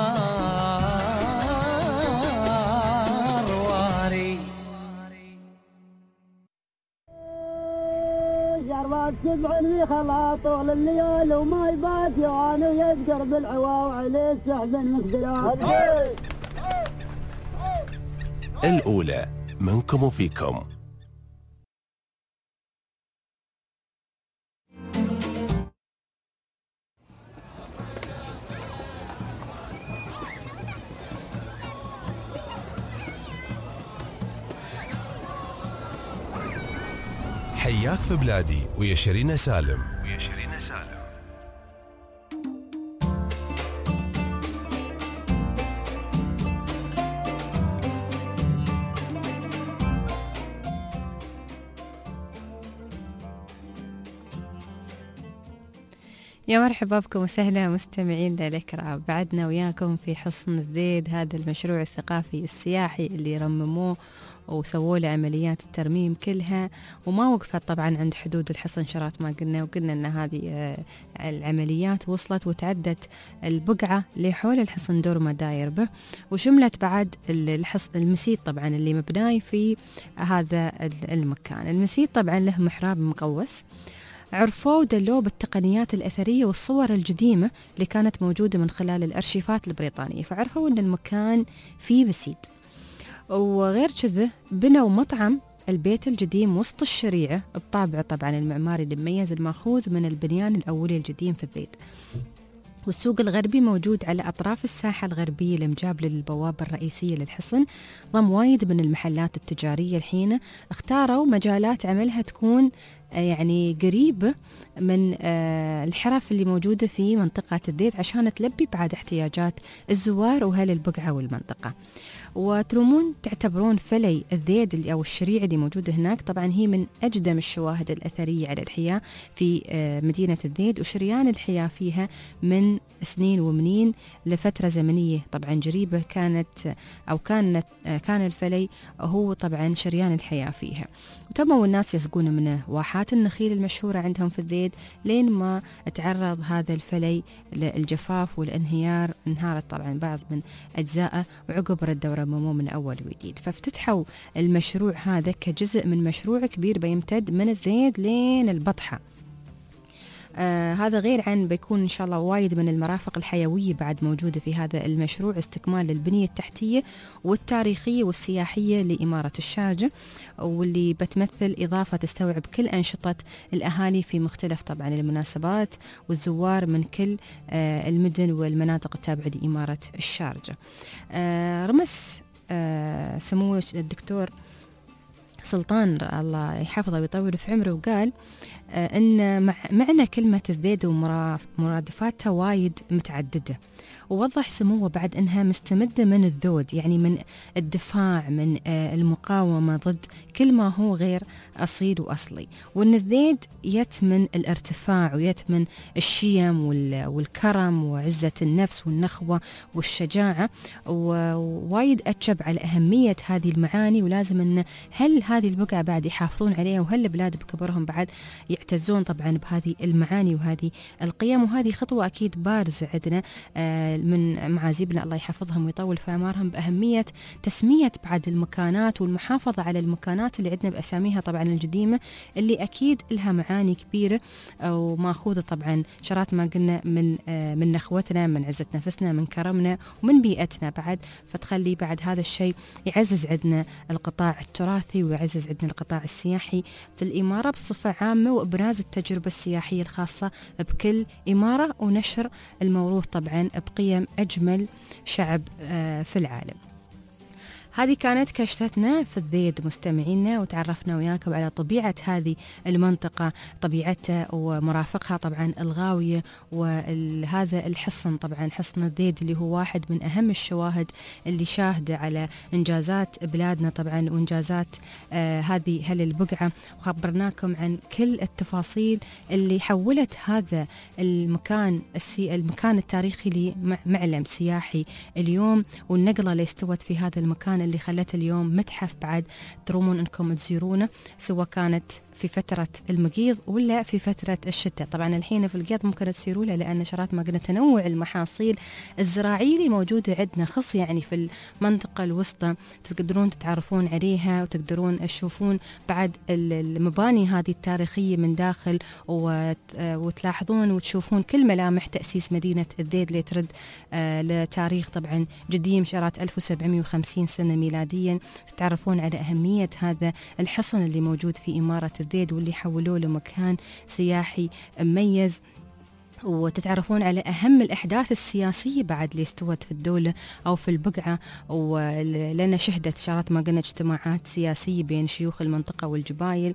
نار واري. جربت تبعني خلا طول الليل وما يبات يوان ويذكر بالعوا وعليه استحزن مقدرات. الأولى منكم وفيكم. حياك في بلادي ويا شيرين سالم. يا مرحبا بكم وسهلا مستمعينا الكرام، بعدنا وياكم في حصن الذيد، هذا المشروع الثقافي السياحي اللي رمموه وسووا له عمليات الترميم كلها، وما وقفت طبعا عند حدود الحصن شرات ما قلنا، وقلنا ان هذه العمليات وصلت وتعدت البقعة لحول الحصن دور ما داير به، وشملت بعد المسيد طبعا اللي مبناي في هذا المكان. المسيد طبعا له محراب مقوس، عرفوه ودلوه بالتقنيات الأثرية والصور القديمة اللي كانت موجودة من خلال الأرشيفات البريطانية، فعرفوا أن المكان فيه مسيد. وغير كذا بنوا مطعم البيت القديم وسط الشريعة بطابع طبعا المعماري المميز المأخوذ من البنيان الأولي القديم في الذيد. والسوق الغربي موجود على أطراف الساحة الغربية المجاب للبوابة الرئيسية للحصن، ضم وايد من المحلات التجارية. الحين اختاروا مجالات عملها تكون يعني قريبة من الحرف اللي موجودة في منطقة الذيد عشان تلبي بعد احتياجات الزوار وأهل البقعة والمنطقة. وترومون تعتبرون فلي الذيد أو الشريعة اللي موجودة هناك طبعا هي من أقدم الشواهد الأثرية على الحياة في مدينة الذيد، وشريان الحياة فيها من سنين ومنين لفترة زمنية طبعا قريبة كان الفلي هو طبعا شريان الحياة فيها. وتموا الناس يسقون منه واحات النخيل المشهورة عندهم في الذيد لين ما تعرض هذا الفلي للجفاف والانهيار، انهارت طبعا بعض من أجزائه وعقب ردوا رمموه من أول وجديد. فافتتحوا المشروع هذا كجزء من مشروع كبير بيمتد من الذيد لين البطحة. هذا غير عن بيكون إن شاء الله وايد من المرافق الحيوية بعد موجودة في هذا المشروع، استكمال للبنية التحتية والتاريخية والسياحية لإمارة الشارجة، واللي بتمثل إضافة تستوعب كل أنشطة الأهالي في مختلف طبعا المناسبات والزوار من كل المدن والمناطق التابعة لإمارة الشارجة. رمز سمو الدكتور سلطان الله يحفظه ويطول في عمره وقال أن معنى كلمة الذيد ومرادفاتها وايد متعددة، ووضح سموه بعد أنها مستمدة من الذود، يعني من الدفاع، من المقاومة ضد كل ما هو غير أصيل وأصلي، وأن الذيد يت من الارتفاع ويت من الشيم والكرم وعزة النفس والنخوة والشجاعة، ووايد أتشب على أهمية هذه المعاني، ولازم أن هل هذه البقعة بعد يحافظون عليها، وهل البلاد بكبرهم بعد يعتزون طبعا بهذه المعاني وهذه القيم. وهذه خطوة أكيد بارزة عندنا من معازيبنا الله يحفظهم ويطول في أعمارهم بأهمية تسمية بعد المكانات والمحافظة على المكانات اللي عندنا بأساميها طبعا القديمة، اللي أكيد لها معاني كبيرة وماخوذة طبعا شرات ما قلنا من نخوتنا، من عزة نفسنا، من كرمنا ومن بيئتنا بعد، فتخلي بعد هذا الشيء يعزز عندنا القطاع التراثي ويعزز عندنا القطاع السياحي في الإمارة بصفة عامة، وإبراز التجربة السياحية الخاصة بكل إمارة، ونشر الموروث طبعا بقيم أجمل شعب في العالم. هذه كانت كشتتنا في الذيد مستمعينا، وتعرفنا وياكم على طبيعة هذه المنطقة، طبيعتها ومرافقها طبعا الغاوية، وهذا الحصن طبعا حصن الذيد اللي هو واحد من أهم الشواهد اللي شاهدة على إنجازات بلادنا طبعا وإنجازات هذه البقعة، وخبرناكم عن كل التفاصيل اللي حولت هذا المكان التاريخي لمعلم سياحي اليوم، والنقلة اللي استوت في هذا المكان اللي خلت اليوم متحف بعد ترومون انكم تزورونه، سواء كانت في فترة المقيض ولا في فترة الشتاء. طبعا الحين في القيض ممكن تسيروا له لأن شرات ما قلنا تنوع المحاصيل الزراعية اللي موجودة عندنا خص يعني في المنطقة الوسطى، تقدرون تتعرفون عليها وتقدرون تشوفون بعد المباني هذه التاريخية من داخل، وتلاحظون وتشوفون كل ملامح تأسيس مدينة الذيد اللي ترد لتاريخ طبعا قديم شرات 1750 سنة ميلاديا. تتعرفون على أهمية هذا الحصن اللي موجود في إمارة الذيد واللي حولوه لمكان سياحي مميز وتتعرفون على أهم الأحداث السياسية بعد اللي استوت في الدولة أو في البقعة، ولأن شهدت إشارات ما قلنا اجتماعات سياسية بين شيوخ المنطقة والجبايل.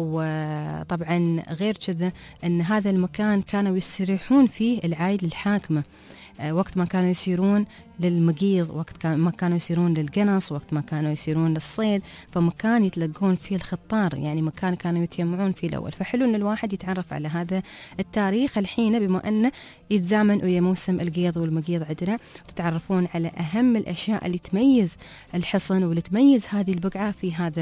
وطبعا غير كذا أن هذا المكان كانوا يستريحون فيه العائلة الحاكمة وقت ما كانوا يسيرون للمقيض، وقت ما كانوا يسيرون للقنص، وقت ما كانوا يسيرون للصيد، فمكان يتلقون فيه الخطار، يعني مكان كانوا يتجمعون فيه الأول. فحلو أن الواحد يتعرف على هذا التاريخ الحين بما أنه يتزامن ويا موسم القيض والمقيض عندنا، وتتعرفون على أهم الأشياء اللي تميز الحصن واللي تميز هذه البقعة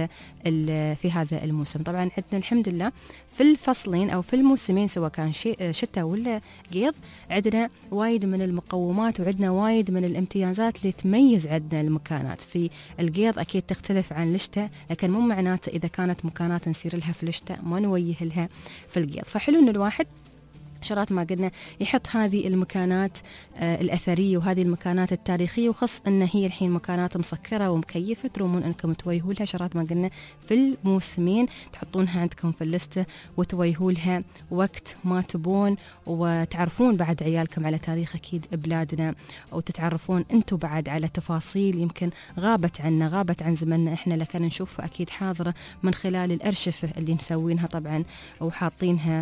في هذا الموسم. طبعا عندنا الحمد لله في الفصلين أو في الموسمين سواء كان شتاء ولا قيض عندنا وايد من المقومات وعندنا وايد من الامتيازات اللي تميز عندنا المكانات. في القيض أكيد تختلف عن الشتاء، لكن مو معناته إذا كانت مكانات نسير لها في الشتاء ما نويه لها في القيض. فحلو إن الواحد شرات ما قلنا يحط هذه المكانات الأثرية وهذه المكانات التاريخية، وخص أن هي الحين مكانات مسكرة ومكيفة ترومون أنكم تويهوا لها. شرات ما قلنا في الموسمين تحطونها عندكم في اللستة وتويهوا لها وقت ما تبون، وتعرفون بعد عيالكم على تاريخ أكيد بلادنا، وتتعرفون أنتم بعد على تفاصيل يمكن غابت عن زمننا إحنا، لكن نشوفها أكيد حاضرة من خلال الأرشفة اللي مسوينها طبعا وحاطينها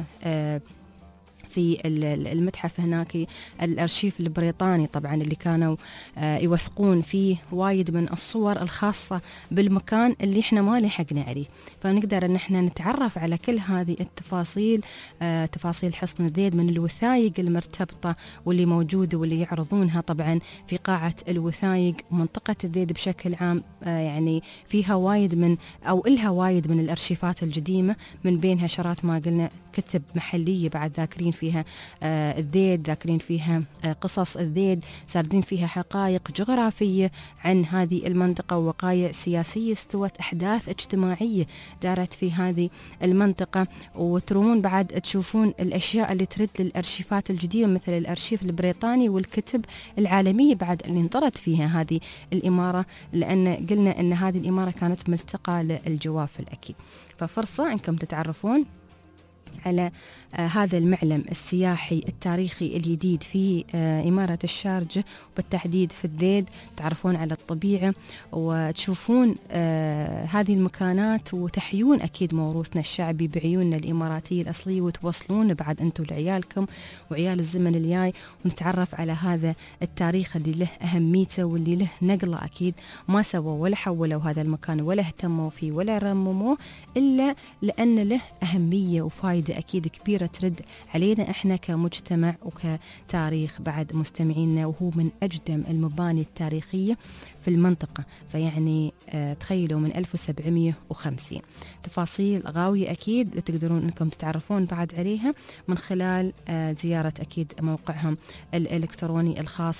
في المتحف هناك، الأرشيف البريطاني طبعا اللي كانوا يوثقون فيه وايد من الصور الخاصة بالمكان اللي احنا ما لحقنا عليه. فنقدر ان احنا نتعرف على كل هذه التفاصيل، تفاصيل حصن الذيد من الوثائق المرتبطة واللي موجودة واللي يعرضونها طبعا في قاعة الوثائق. منطقة الذيد بشكل عام يعني فيها وايد من أو إلها وايد من الأرشيفات القديمة، من بينها شرات ما قلنا كتب محلية بعد ذاكرين فيها الذيد، ذاكرين فيها قصص الذيد، ساردين فيها حقائق جغرافية عن هذه المنطقة، ووقائع سياسية استوت، أحداث اجتماعية دارت في هذه المنطقة. وترومون بعد تشوفون الأشياء اللي ترد للأرشيفات الجديدة مثل الأرشيف البريطاني والكتب العالمية بعد اللي انطرت فيها هذه الإمارة، لأن قلنا أن هذه الإمارة كانت ملتقى للجوافل أكيد. ففرصة أنكم تتعرفون على هذا المعلم السياحي التاريخي الجديد في إمارة الشارجة وبالتحديد في الذيد، تعرفون على الطبيعة وتشوفون هذه المكانات وتحيون أكيد موروثنا الشعبي بعيوننا الإماراتية الأصلية، وتوصلون بعد أنتم لعيالكم وعيال الزمن الجاي، ونتعرف على هذا التاريخ اللي له أهميته واللي له نقلة أكيد ما سووا ولا حولوا هذا المكان ولا اهتموا فيه ولا رمموه إلا لأن له أهمية وفائدة أكيد كبيرة ترد علينا إحنا كمجتمع وكتاريخ بعد مستمعينا، وهو من أجدم المباني التاريخية في المنطقة. فيعني تخيلوا من 1750 تفاصيل غاوية أكيد تقدرون أنكم تتعرفون بعد عليها من خلال زيارة أكيد موقعهم الإلكتروني الخاص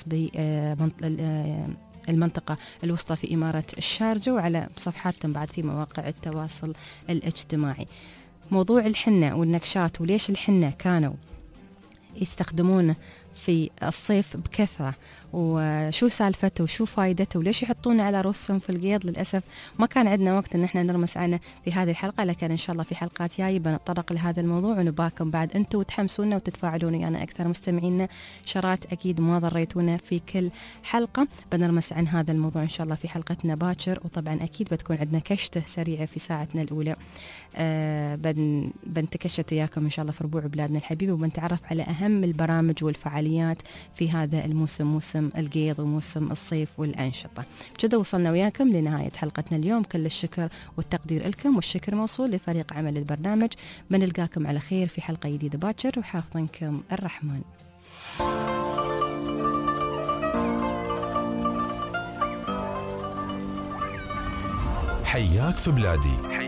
بالمنطقة الوسطى في إمارة الشارجة، وعلى صفحاتهم بعد في مواقع التواصل الاجتماعي. موضوع الحنة والنكشات وليش الحنة كانوا يستخدمونه في الصيف بكثرة، وشو سالفته وشو فايدته وليش يحطونه على رؤوسهم في القيض، للأسف ما كان عندنا وقت ان احنا نرمس عنه في هذه الحلقة، لكن ان شاء الله في حلقات جاية بنتطرق لهذا الموضوع ونباكم بعد انتم وتحمسونا وتتفاعلون يعني اكثر مستمعينا. شرات اكيد ما ضريتونا في كل حلقة، بنرمس عن هذا الموضوع ان شاء الله في حلقتنا باكر، وطبعا اكيد بتكون عندنا كشته سريعة في ساعتنا الاولى. بنتكشت وياكم ان شاء الله في ربوع بلادنا الحبيبة، وبنتعرف على اهم البرامج والفعاليات في هذا الموسم، موسم القيض وموسم الصيف والأنشطة. بكذا وصلنا وياكم لنهاية حلقتنا اليوم. كل الشكر والتقدير لكم، والشكر موصول لفريق عمل البرنامج. بنلقاكم على خير في حلقة جديدة باكر، وحافظنكم الرحمن. حياك في بلادي